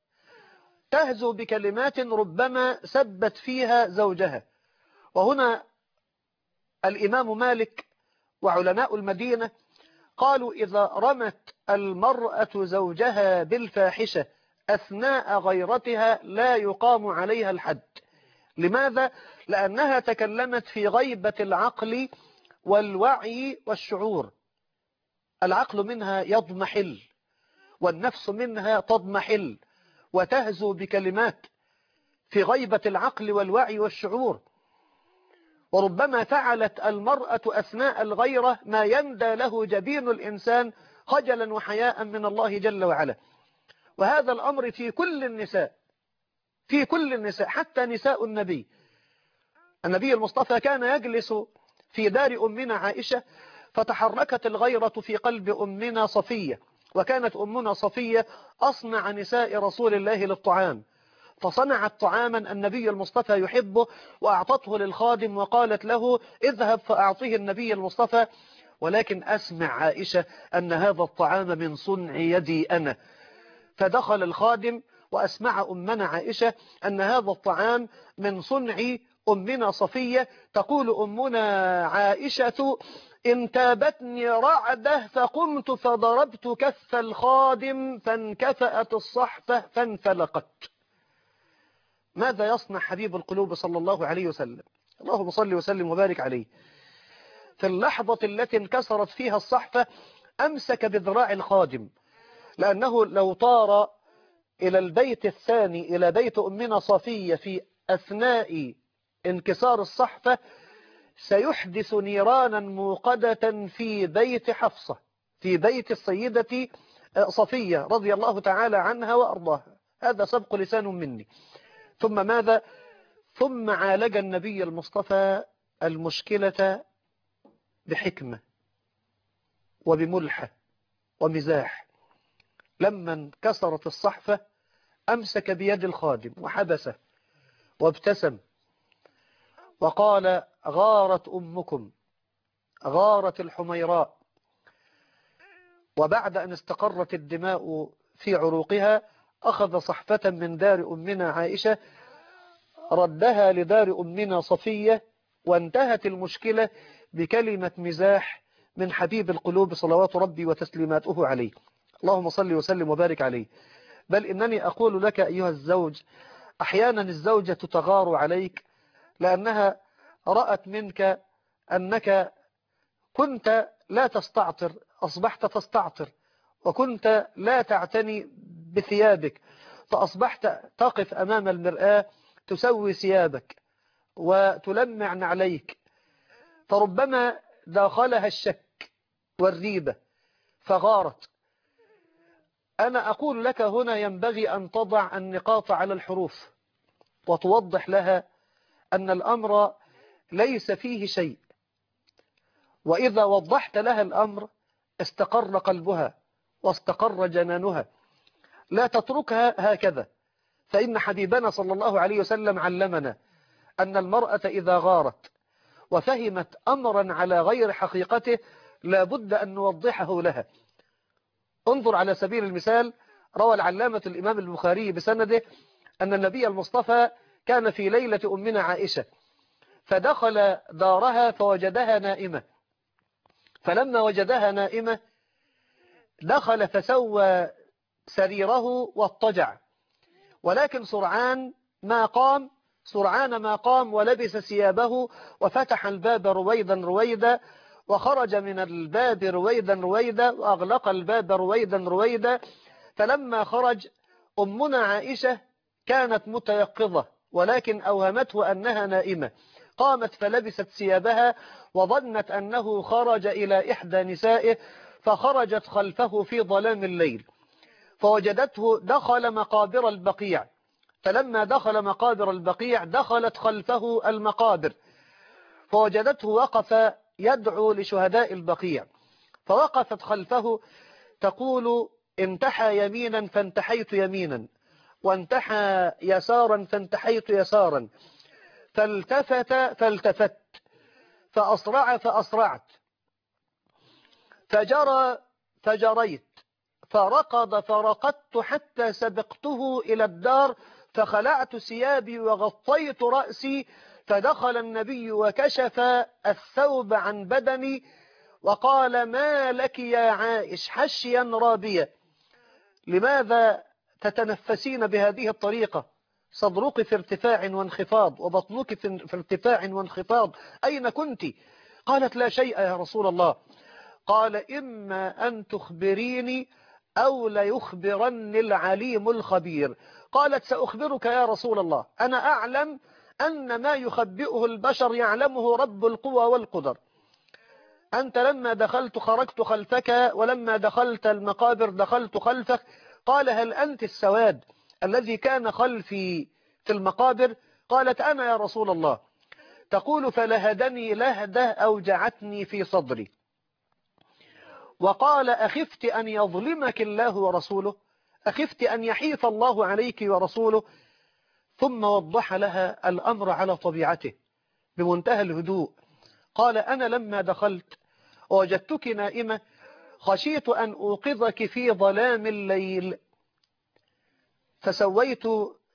S1: تهزو بكلمات ربما سبت فيها زوجها. وهنا الإمام مالك وعلماء المدينة قالوا: إذا رمت المرأة زوجها بالفاحشة أثناء غيرتها لا يقام عليها الحد. لماذا؟ لأنها تكلمت في غيبة العقل والوعي والشعور. العقل منها يضمحل والنفس منها تضمحل وتهزو بكلمات في غيبة العقل والوعي والشعور. وربما فعلت المرأة أثناء الغيرة ما يندى له جبين الإنسان خجلا وحياء من الله جل وعلا. وهذا الأمر في كل النساء في كل النساء حتى نساء النبي. النبي المصطفى كان يجلس في دار أمنا عائشة، فتحركت الغيرة في قلب أمنا صفية، وكانت أمنا صفية أصنع نساء رسول الله للطعام، فصنعت طعاما النبي المصطفى يحبه وأعطته للخادم وقالت له: اذهب فأعطيه النبي المصطفى، ولكن أسمع عائشة أن هذا الطعام من صنع يدي أنا. فدخل الخادم وأسمع أمنا عائشة أن هذا الطعام من صنع أمنا صفية. تقول أمنا عائشة: انتابتني رعدة فقمت فضربت كف الخادم فانكفأت الصحفة فانفلقت. ماذا يصنع حبيب القلوب صلى الله عليه وسلم؟ اللهم صل وسلم وبارك عليه. في اللحظة التي انكسرت فيها الصحفة أمسك بذراع الخادم، لأنه لو طار إلى البيت الثاني إلى بيت أمنا صفية في أثناء انكسار الصحفة سيحدث نيرانا موقدة في بيت حفصة، في بيت السيدة صفية رضي الله تعالى عنها وأرضاها. هذا سبق لسان مني. ثم ماذا؟ ثم عالج النبي المصطفى المشكلة بحكمة وبملحة ومزاح. لما انكسرت الصحفة أمسك بيد الخادم وحبسه وابتسم وقال: غارت أمكم، غارت الحميراء. وبعد أن استقرت الدماء في عروقها أخذ صحفة من دار أمنا عائشة ردها لدار أمنا صفية، وانتهت المشكلة بكلمة مزاح من حبيب القلوب صلوات ربي وتسليماته عليه. اللهم صل وسلم وبارك عليه. بل إنني أقول لك أيها الزوج، أحيانا الزوجة تغار عليك لأنها رأت منك أنك كنت لا تستعطر أصبحت تستعطر، وكنت لا تعتني بثيابك فأصبحت تقف أمام المرآة تسوي ثيابك وتلمع نعليك، فربما داخلها الشك والريبة فغارت. أنا أقول لك هنا ينبغي أن تضع النقاط على الحروف وتوضح لها أن الأمر ليس فيه شيء، وإذا وضحت لها الأمر استقر قلبها واستقر جنانها. لا تتركها هكذا، فإن حبيبنا صلى الله عليه وسلم علمنا أن المرأة إذا غارت وفهمت أمرا على غير حقيقته لا بد أن نوضحه لها. انظر على سبيل المثال، روى العلامة الإمام البخاري بسنده أن النبي المصطفى كان في ليلة أمنا عائشة، فدخل دارها فوجدها نائمة، فلما وجدها نائمة دخل فسوى سريره واضطجع، ولكن سرعان ما قام سرعان ما قام ولبس ثيابه وفتح الباب رويدا رويدا، وخرج من الباب رويدا رويدا، وأغلق الباب رويدا رويدا. فلما خرج أمنا عائشة كانت متيقظة ولكن أوهمته أنها نائمة، قامت فلبست ثيابها وظنت أنه خرج إلى إحدى نسائه، فخرجت خلفه في ظلام الليل فوجدته دخل مقابر البقيع، فلما دخل مقابر البقيع دخلت خلفه المقابر فوجدته وقف يدعو لشهداء البقيع، فوقفت خلفه تقول: انتحى يمينا فانتحيت يمينا، وانتحى يسارا فانتحيت يسارا، فالتفت فالتفت، فأسرع فأسرعت، فجرى فجريت، فركض فركضت حتى سبقته إلى الدار، فخلعت ثيابي وغطيت رأسي، فدخل النبي وكشف الثوب عن بدني وقال: ما لك يا عائش حشيا رابية، لماذا تتنفسين بهذه الطريقة؟ صدرك في ارتفاع وانخفاض وبطنك في ارتفاع وانخفاض، أين كنت؟ قالت: لا شيء يا رسول الله. قال: إما أن تخبريني أو ليخبرني العليم الخبير. قالت: سأخبرك يا رسول الله، أنا أعلم أن ما يخبئه البشر يعلمه رب القوى والقدر. أنت لما دخلت خرجت خلفك، ولما دخلت المقابر دخلت خلفك. قال: هل أنت السواد الذي كان خلفي في المقابر؟ قالت: أنا يا رسول الله. تقول: فلهدني لهدة أوجعتني في صدري. وقال: أخفت أن يظلمك الله ورسوله؟ أخفت أن يحيف الله عليك ورسوله؟ ثم وضح لها الأمر على طبيعته بمنتهى الهدوء. قال: أنا لما دخلت ووجدتك نائمة خشيت أن أوقظك في ظلام الليل، فسويت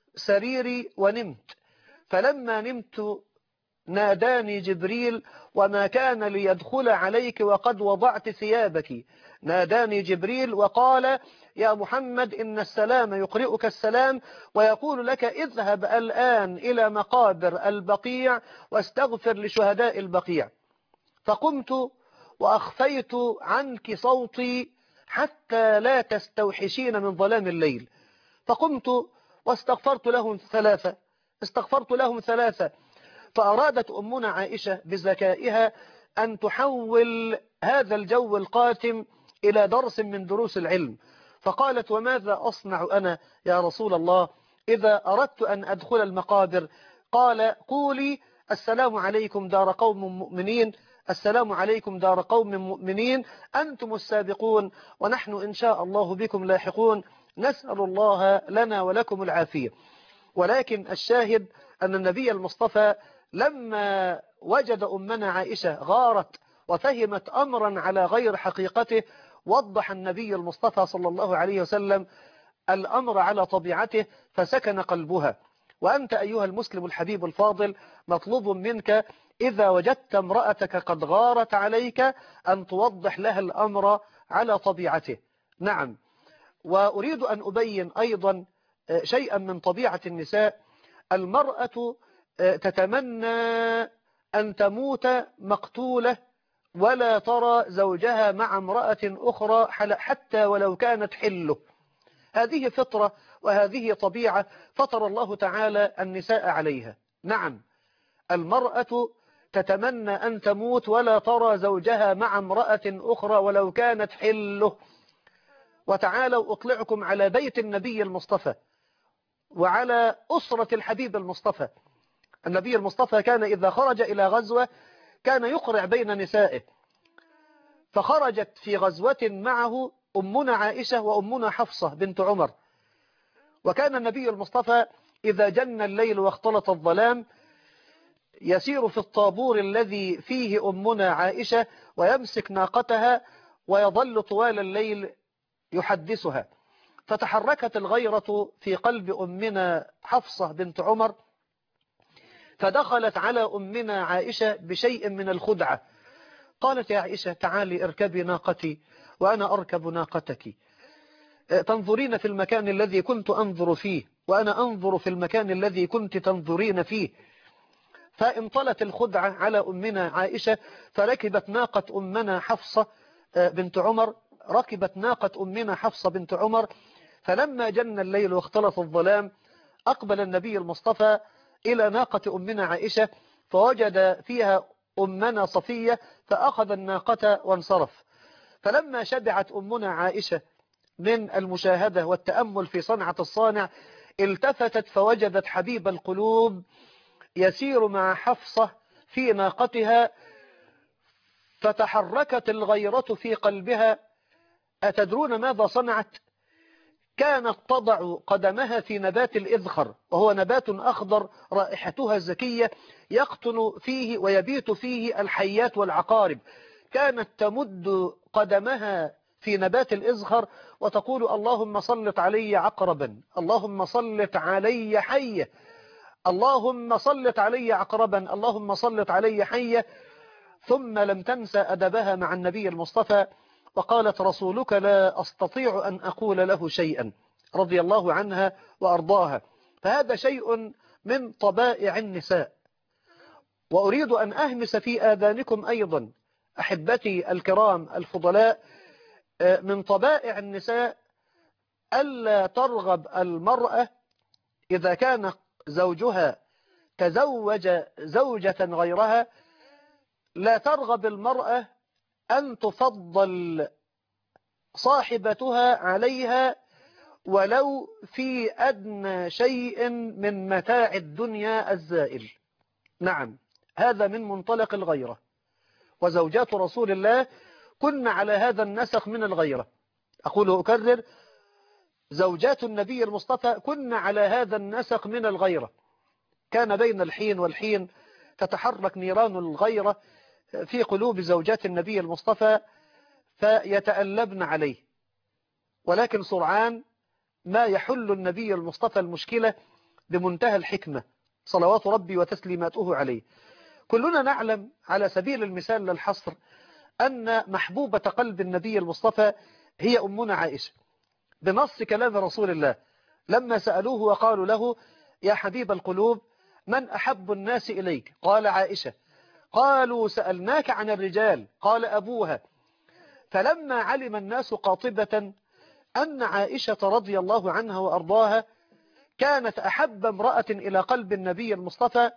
S1: سريري ونمت، فلما نمت ناداني جبريل، وما كان ليدخل عليك وقد وضعت ثيابك. ناداني جبريل وقال: يا محمد إن السلام يقرئك السلام ويقول لك: اذهب الآن إلى مقابر البقيع واستغفر لشهداء البقيع. فقمت وأخفيت عنك صوتي حتى لا تستوحشين من ظلام الليل، فقمت واستغفرت لهم ثلاثة استغفرت لهم ثلاثة فأرادت أمنا عائشة بذكائها أن تحول هذا الجو القاتم إلى درس من دروس العلم، فقالت: وماذا أصنع أنا يا رسول الله إذا أردت أن أدخل المقابر؟ قال: قولي: السلام عليكم دار قوم مؤمنين، السلام عليكم دار قوم مؤمنين، أنتم السابقون ونحن إن شاء الله بكم لاحقون، نسأل الله لنا ولكم العافية. ولكن الشاهد أن النبي المصطفى لما وجد أمنا عائشة غارت وفهمت أمرا على غير حقيقته، وضح النبي المصطفى صلى الله عليه وسلم الأمر على طبيعته فسكن قلبها. وأنت أيها المسلم الحبيب الفاضل مطلوب منك إذا وجدت امرأتك قد غارت عليك أن توضح لها الأمر على طبيعته. نعم، وأريد أن أبين أيضا شيئا من طبيعة النساء. المرأة تتمنى أن تموت مقتولة ولا ترى زوجها مع امرأة أخرى حتى ولو كانت حله. هذه فطرة وهذه طبيعة فطر الله تعالى النساء عليها. نعم، المرأة تتمنى أن تموت ولا ترى زوجها مع امرأة أخرى ولو كانت حله. وتعالوا أطلعكم على بيت النبي المصطفى وعلى أسرة الحبيب المصطفى. النبي المصطفى كان إذا خرج إلى غزوة كان يقرع بين نسائه، فخرجت في غزوة معه أمنا عائشة وأمنا حفصة بنت عمر. وكان النبي المصطفى إذا جن الليل واختلط الظلام يسير في الطابور الذي فيه أمنا عائشة ويمسك ناقتها ويظل طوال الليل يحدثها. فتحركت الغيرة في قلب أمنا حفصة بنت عمر، فدخلت على أمنا عائشة بشيء من الخدعة. قالت: يا عائشة تعالي اركبي ناقتي وأنا أركب ناقتك، تنظرين في المكان الذي كنت أنظر فيه وأنا أنظر في المكان الذي كنت تنظرين فيه. فانطلت الخدعة على أمنا عائشة، فركبت ناقة أمنا حفصة بنت عمر ركبت ناقة أمنا حفصة بنت عمر. فلما جن الليل واختلط الظلام أقبل النبي المصطفى إلى ناقة أمنا عائشة، فوجد فيها أمنا صفية، فأخذ الناقة وانصرف. فلما شبعت أمنا عائشة من المشاهدة والتأمل في صنعة الصانع، التفتت فوجدت حبيب القلوب يسير مع حفصة في ناقتها، فتحركت الغيرة في قلبها. أتدرون ماذا صنعت؟ كانت تضع قدمها في نبات الإذخر، وهو نبات أخضر رائحتها زكية يقطن فيه ويبيت فيه الحيات والعقارب. كانت تمد قدمها في نبات الإذخر وتقول: اللهم صلت علي عقربا، اللهم صلت علي حية، اللهم صلت علي عقربا، اللهم صلت علي حية. ثم لم تنسى أدبها مع النبي المصطفى، وقالت: رسولك لا أستطيع أن أقول له شيئا، رضي الله عنها وأرضاها. فهذا شيء من طبائع النساء. وأريد أن أهمس في آذانكم أيضا أحبتي الكرام الفضلاء، من طبائع النساء ألا ترغب المرأة إذا كان زوجها تزوج زوجة غيرها، لا ترغب المرأة أن تفضل صاحبتها عليها ولو في أدنى شيء من متاع الدنيا الزائل. نعم، هذا من منطلق الغيرة. وزوجات رسول الله كن على هذا النسق من الغيرة. أقول وأكرر: زوجات النبي المصطفى كن على هذا النسق من الغيرة. كان بين الحين والحين تتحرك نيران الغيرة في قلوب زوجات النبي المصطفى فيتألبن عليه، ولكن سرعان ما يحل النبي المصطفى المشكلة بمنتهى الحكمة صلوات ربي وتسليماته عليه. كلنا نعلم على سبيل المثال للحصر أن محبوبة قلب النبي المصطفى هي أمنا عائشة، بنص كلام رسول الله لما سألوه وقالوا له: يا حبيب القلوب من أحب الناس إليك؟ قال: عائشة. قالوا: سألناك عن الرجال؟ قال: أبوها. فلما علم الناس قاطبة أن عائشة رضي الله عنها وأرضاها كانت أحب امرأة إلى قلب النبي المصطفى،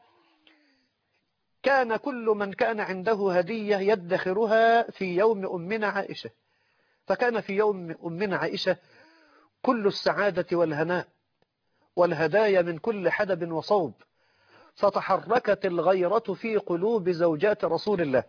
S1: كان كل من كان عنده هدية يدخرها في يوم أمنا عائشة. فكان في يوم أمنا عائشة كل السعادة والهناء والهدايا من كل حدب وصوب. فتحركت الغيرة في قلوب زوجات رسول الله،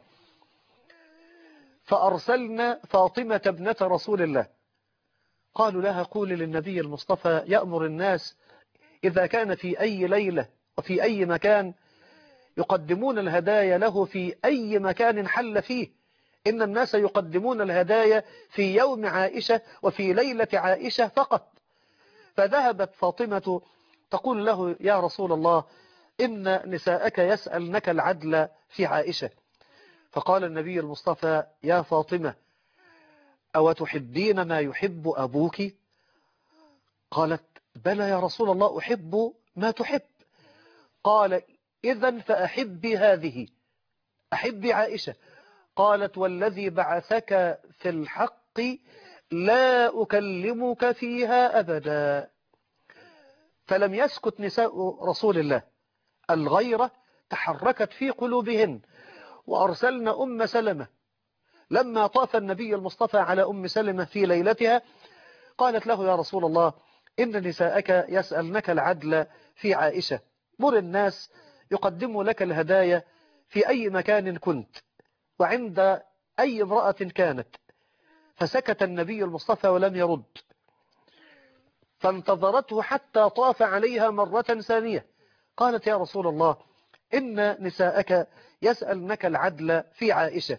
S1: فأرسلنا فاطمة ابنة رسول الله. قالوا لها: قولي للنبي المصطفى يأمر الناس إذا كان في أي ليلة وفي أي مكان يقدمون الهدايا له في أي مكان حل فيه. إن الناس يقدمون الهدايا في يوم عائشة وفي ليلة عائشة فقط. فذهبت فاطمة تقول له: يا رسول الله إن نساءك يسألنك العدل في عائشة. فقال النبي المصطفى: يا فاطمة أو تحبين ما يحب أبوك؟ قالت: بلى يا رسول الله، أحب ما تحب. قال: إذن فأحبي هذه، أحبي عائشة. قالت: والذي بعثك في الحق لا أكلمك فيها أبدا. فلم يسكت نساء رسول الله، الغيرة تحركت في قلوبهن. وأرسلنا أم سلمة لما طاف النبي المصطفى على أم سلمة في ليلتها، قالت له: يا رسول الله إن نساءك يسألنك العدل في عائشة، مر الناس يقدموا لك الهدايا في أي مكان كنت وعند أي امرأة كانت. فسكت النبي المصطفى ولم يرد، فانتظرته حتى طاف عليها مرة ثانية. قالت: يا رسول الله إن نساءك يسألنك العدل في عائشة.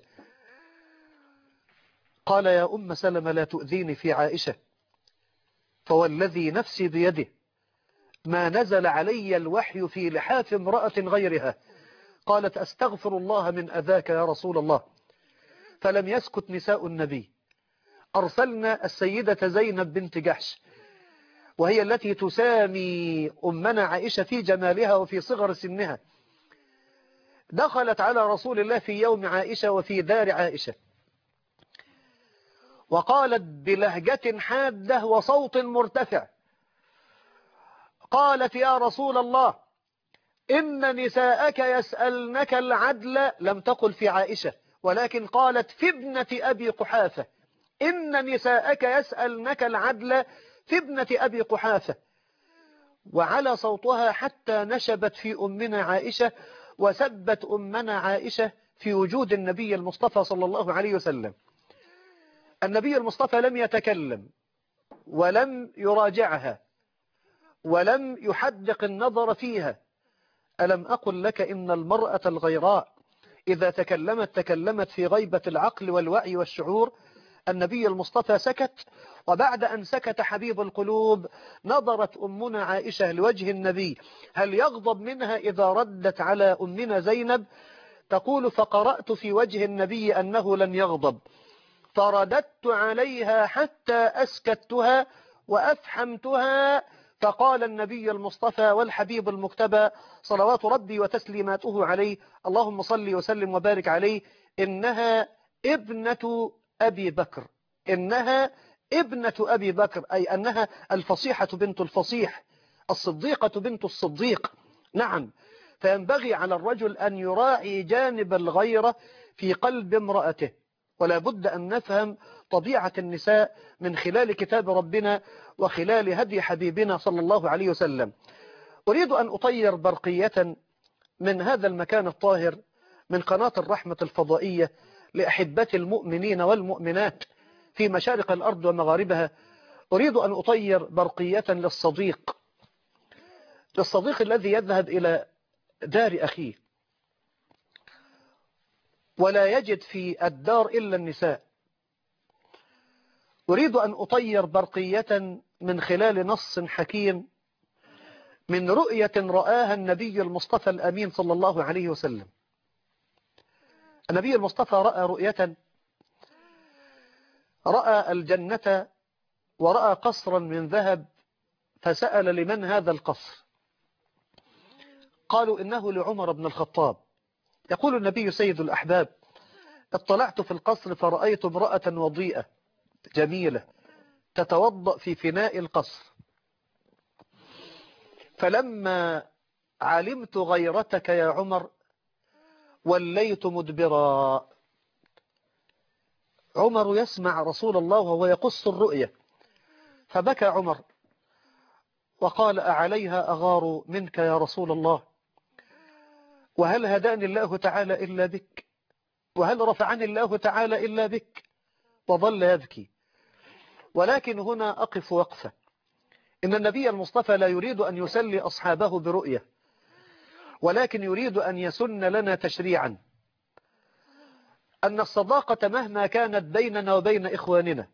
S1: قال يا أم سلمة لا تؤذيني في عائشة، فوالذي نفسي بيده ما نزل علي الوحي في لحاف امرأة غيرها. قالت أستغفر الله من أذاك يا رسول الله. فلم يسكت نساء النبي، أرسلنا السيدة زينب بنت جحش، وهي التي تسامي أمنا عائشة في جمالها وفي صغر سنها، دخلت على رسول الله في يوم عائشة وفي دار عائشة، وقالت بلهجة حادة وصوت مرتفع، قالت يا رسول الله إن نساءك يسألنك العدل. لم تقل في عائشة، ولكن قالت في ابنة أبي قحافة، إن نساءك يسألنك العدل في ابنة أبي قحافة. وعلى صوتها حتى نشبت في أمنا عائشة وسبت أمنا عائشة في وجود النبي المصطفى صلى الله عليه وسلم. النبي المصطفى لم يتكلم ولم يراجعها ولم يحدق النظر فيها. ألم أقل لك إن المرأة الغيراء إذا تكلمت تكلمت في غيبة العقل والوعي والشعور؟ النبي المصطفى سكت، وبعد أن سكت حبيب القلوب نظرت أمنا عائشة لوجه النبي هل يغضب منها إذا ردت على أمنا زينب؟ تقول فقرأت في وجه النبي أنه لن يغضب، فرددت عليها حتى أسكتتها وأفحمتها. فقال النبي المصطفى والحبيب المجتبى صلوات ربي وتسليماته عليه اللهم صل وسلم وبارك عليه إنها ابنة أبي بكر، إنها ابنة أبي بكر، أي أنها الفصيحة بنت الفصيح، الصديقة بنت الصديق. نعم، فينبغي على الرجل أن يراعي جانب الغيرة في قلب امرأته، ولا بد أن نفهم طبيعة النساء من خلال كتاب ربنا وخلال هدي حبيبنا صلى الله عليه وسلم. أريد أن أطير برقية من هذا المكان الطاهر من قناة الرحمة الفضائية لأحبة المؤمنين والمؤمنات في مشارق الأرض ومغاربها. أريد أن أطير برقية للصديق، للصديق الذي يذهب إلى دار أخيه ولا يجد في الدار إلا النساء. أريد أن أطير برقية من خلال نص حكيم من رؤية رآها النبي المصطفى الأمين صلى الله عليه وسلم. النبي المصطفى رأى رؤية، رأى الجنة ورأى قصرا من ذهب، فسأل لمن هذا القصر؟ قالوا إنه لعمر بن الخطاب. يقول النبي سيد الأحباب اطلعت في القصر فرأيت امرأة وضيئة جميلة تتوضأ في فناء القصر، فلما علمت غيرتك يا عمر وليت مدبرا. عمر يسمع رسول الله وهو يقص الرؤية، فبكى عمر وقال أعليها أغار منك يا رسول الله؟ وهل هداني الله تعالى إلا بك؟ وهل رفعني الله تعالى إلا بك؟ وظل يبكي. ولكن هنا أقف وقفة. إن النبي المصطفى لا يريد أن يسلي أصحابه برؤية، ولكن يريد أن يسن لنا تشريعا أن الصداقة مهما كانت بيننا وبين إخواننا،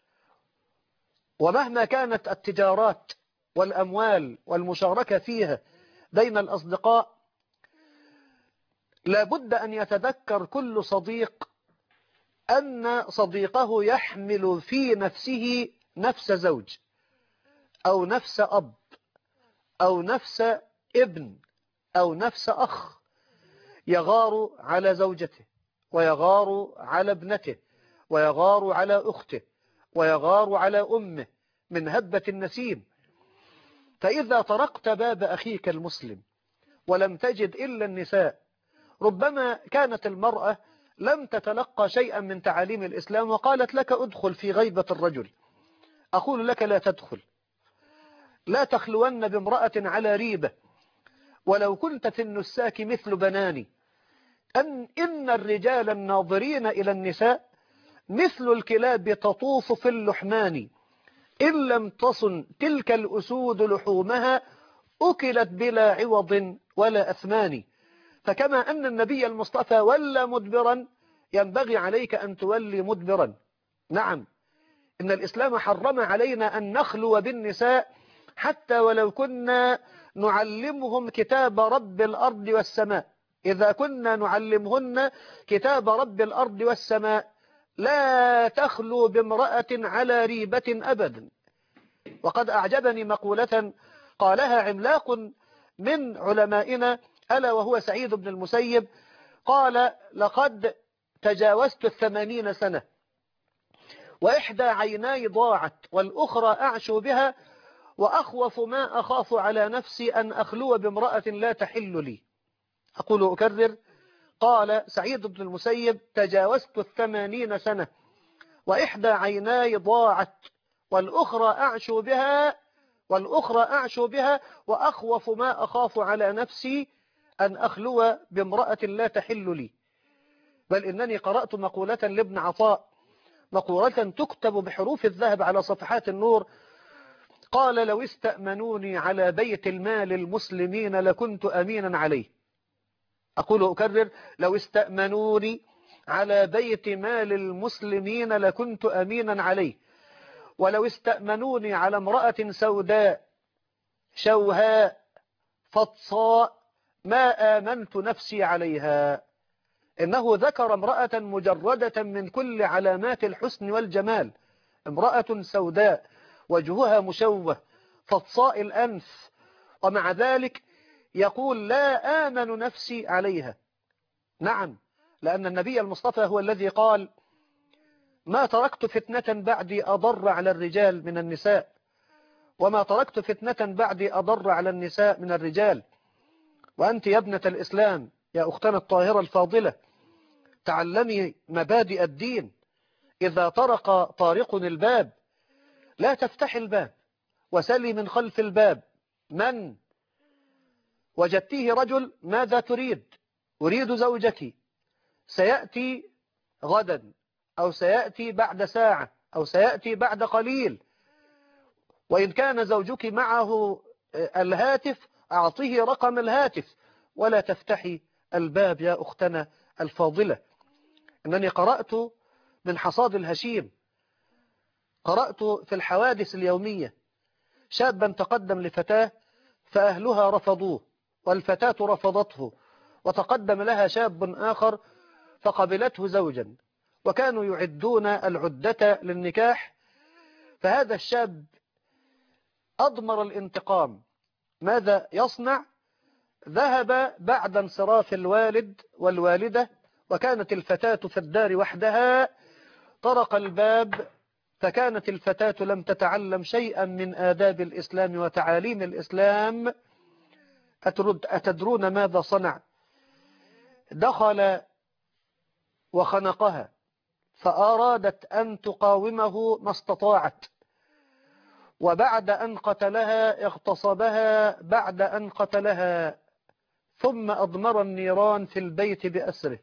S1: ومهما كانت التجارات والأموال والمشاركة فيها بين الأصدقاء، لا بد أن يتذكر كل صديق أن صديقه يحمل في نفسه نفس زوج أو نفس أب أو نفس ابن أو نفس أخ، يغار على زوجته ويغار على ابنته ويغار على أخته ويغار على أمه من هبة النسيم. فإذا طرقت باب أخيك المسلم ولم تجد إلا النساء، ربما كانت المرأة لم تتلقى شيئا من تعاليم الإسلام وقالت لك ادخل في غيبة الرجل، أقول لك لا تدخل، لا تخلون بامرأة على ريبة ولو كنت في النساك مثل بناني. أن إن الرجال الناظرين إلى النساء مثل الكلاب تطوف في اللحمان، إن لم تصن تلك الأسود لحومها أكلت بلا عوض ولا أثمان. فكما أن النبي المصطفى ولى مدبرا ينبغي عليك أن تولي مدبرا. نعم، إن الإسلام حرم علينا أن نخلو بالنساء حتى ولو كنا نعلمهم كتاب رب الأرض والسماء. إذا كنا نعلمهن كتاب رب الأرض والسماء لا تخلو بامرأة على ريبة أبدا. وقد أعجبني مقولة قالها عملاق من علمائنا ألا وهو سعيد بن المسيب، قال: لقد تجاوزت الثمانين سنة وإحدى عيناي ضاعت والأخرى أعشو بها، وأخوف ما أخاف على نفسي أن أخلو بامرأة لا تحل لي. أقول أكرر، قال سعيد بن المسيب: تجاوزت الثمانين سنة وإحدى عيناي ضاعت والأخرى أعشو بها والأخرى أعشو بها وأخوف ما أخاف على نفسي أن أخلو بامرأة لا تحل لي. بل إنني قرأت مقولة لابن عطاء، مقولة تكتب بحروف الذهب على صفحات النور، قال: لو استأمنوني على بيت المال المسلمين لكنت أمينا عليه. أقول أكرر: لو استأمنوني على بيت مال المسلمين لكنت أمينا عليه، ولو استأمنوني على امرأة سوداء شوهاء فطصاء ما آمنت نفسي عليها. إنه ذكر امرأة مجردة من كل علامات الحسن والجمال، امرأة سوداء وجهها مشوه فطصاء الأنف، ومع ذلك يقول: لا آمن نفسي عليها. نعم، لأن النبي المصطفى هو الذي قال: ما تركت فتنة بعدي أضر على الرجال من النساء، وما تركت فتنة بعدي أضر على النساء من الرجال. وأنت يا ابنة الإسلام، يا أختنا الطاهرة الفاضلة، تعلمي مبادئ الدين. إذا طرق طارق الباب لا تفتح الباب، وسلي من خلف الباب. من وجدتيه رجل: ماذا تريد؟ أريد زوجك، سيأتي غدا أو سيأتي بعد ساعة أو سيأتي بعد قليل. وإن كان زوجك معه الهاتف أعطيه رقم الهاتف، ولا تفتحي الباب يا أختنا الفاضلة. أنني قرأت من حصاد الهشيم، قرأت في الحوادث اليومية شابا تقدم لفتاة فأهلها رفضوه والفتاة رفضته، وتقدم لها شاب آخر فقبلته زوجا، وكانوا يعدون العدة للنكاح. فهذا الشاب أضمر الانتقام. ماذا يصنع؟ ذهب بعد انصراف الوالد والوالدة، وكانت الفتاة في الدار وحدها، طرق الباب، فكانت الفتاة لم تتعلم شيئا من آداب الإسلام وتعاليم الإسلام. أتدرون ماذا صنع؟ دخل وخنقها، فأرادت أن تقاومه ما استطاعت، وبعد أن قتلها اغتصبها بعد أن قتلها، ثم أضمر النيران في البيت بأسره.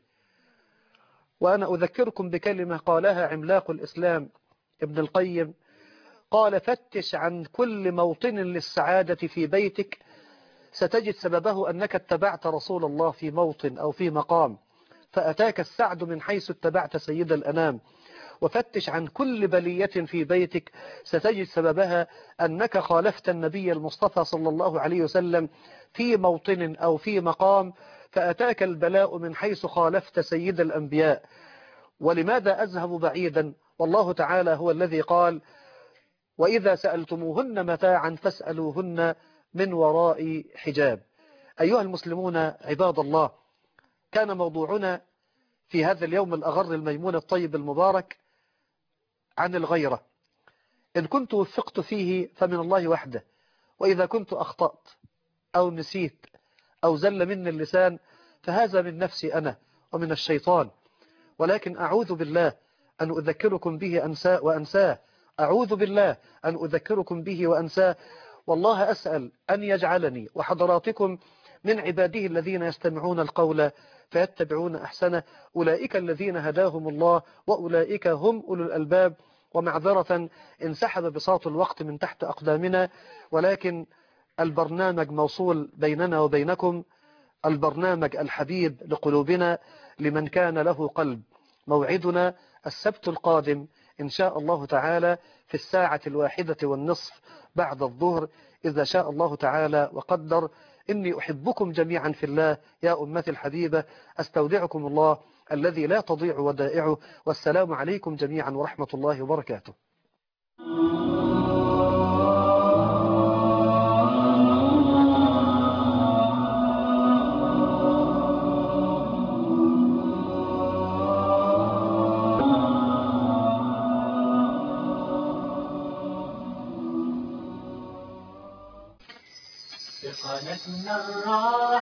S1: وأنا أذكركم بكلمة قالها عملاق الإسلام ابن القيم، قال: فتش عن كل موطن للسعادة في بيتك، ستجد سببه أنك اتبعت رسول الله في موطن أو في مقام، فأتاك السعد من حيث اتبعت سيد الأنام. وفتش عن كل بلية في بيتك، ستجد سببها أنك خالفت النبي المصطفى صلى الله عليه وسلم في موطن أو في مقام، فأتاك البلاء من حيث خالفت سيد الأنبياء. ولماذا أذهب بعيدا؟ والله تعالى هو الذي قال: وإذا سألتموهن متاعا فاسألوهن من وراء حجاب. أيها المسلمون عباد الله، كان موضوعنا في هذا اليوم الأغر الميمون الطيب المبارك عن الغيرة. إن كنت وفقت فيه فمن الله وحده، وإذا كنت أخطأت أو نسيت أو زل مني اللسان فهذا من نفسي أنا ومن الشيطان، ولكن أعوذ بالله أن أذكركم به أنساه وأنساه، أعوذ بالله أن أذكركم به وأنساه. والله أسأل أن يجعلني وحضراتكم من عباده الذين يستمعون القول فيتبعون أحسنه، أولئك الذين هداهم الله وأولئك هم أولو الألباب. ومعذرة انسحب بساط الوقت من تحت أقدامنا، ولكن البرنامج موصول بيننا وبينكم. البرنامج الحبيب لقلوبنا لمن كان له قلب. موعدنا السبت القادم إن شاء الله تعالى في الساعة الواحدة والنصف بعد الظهر إذا شاء الله تعالى وقدر. إني أحبكم جميعا في الله يا أمتي الحبيبة، أستودعكم الله الذي لا تضيع ودائعه، والسلام عليكم جميعا ورحمة الله وبركاته.
S2: بقناتنا الراحة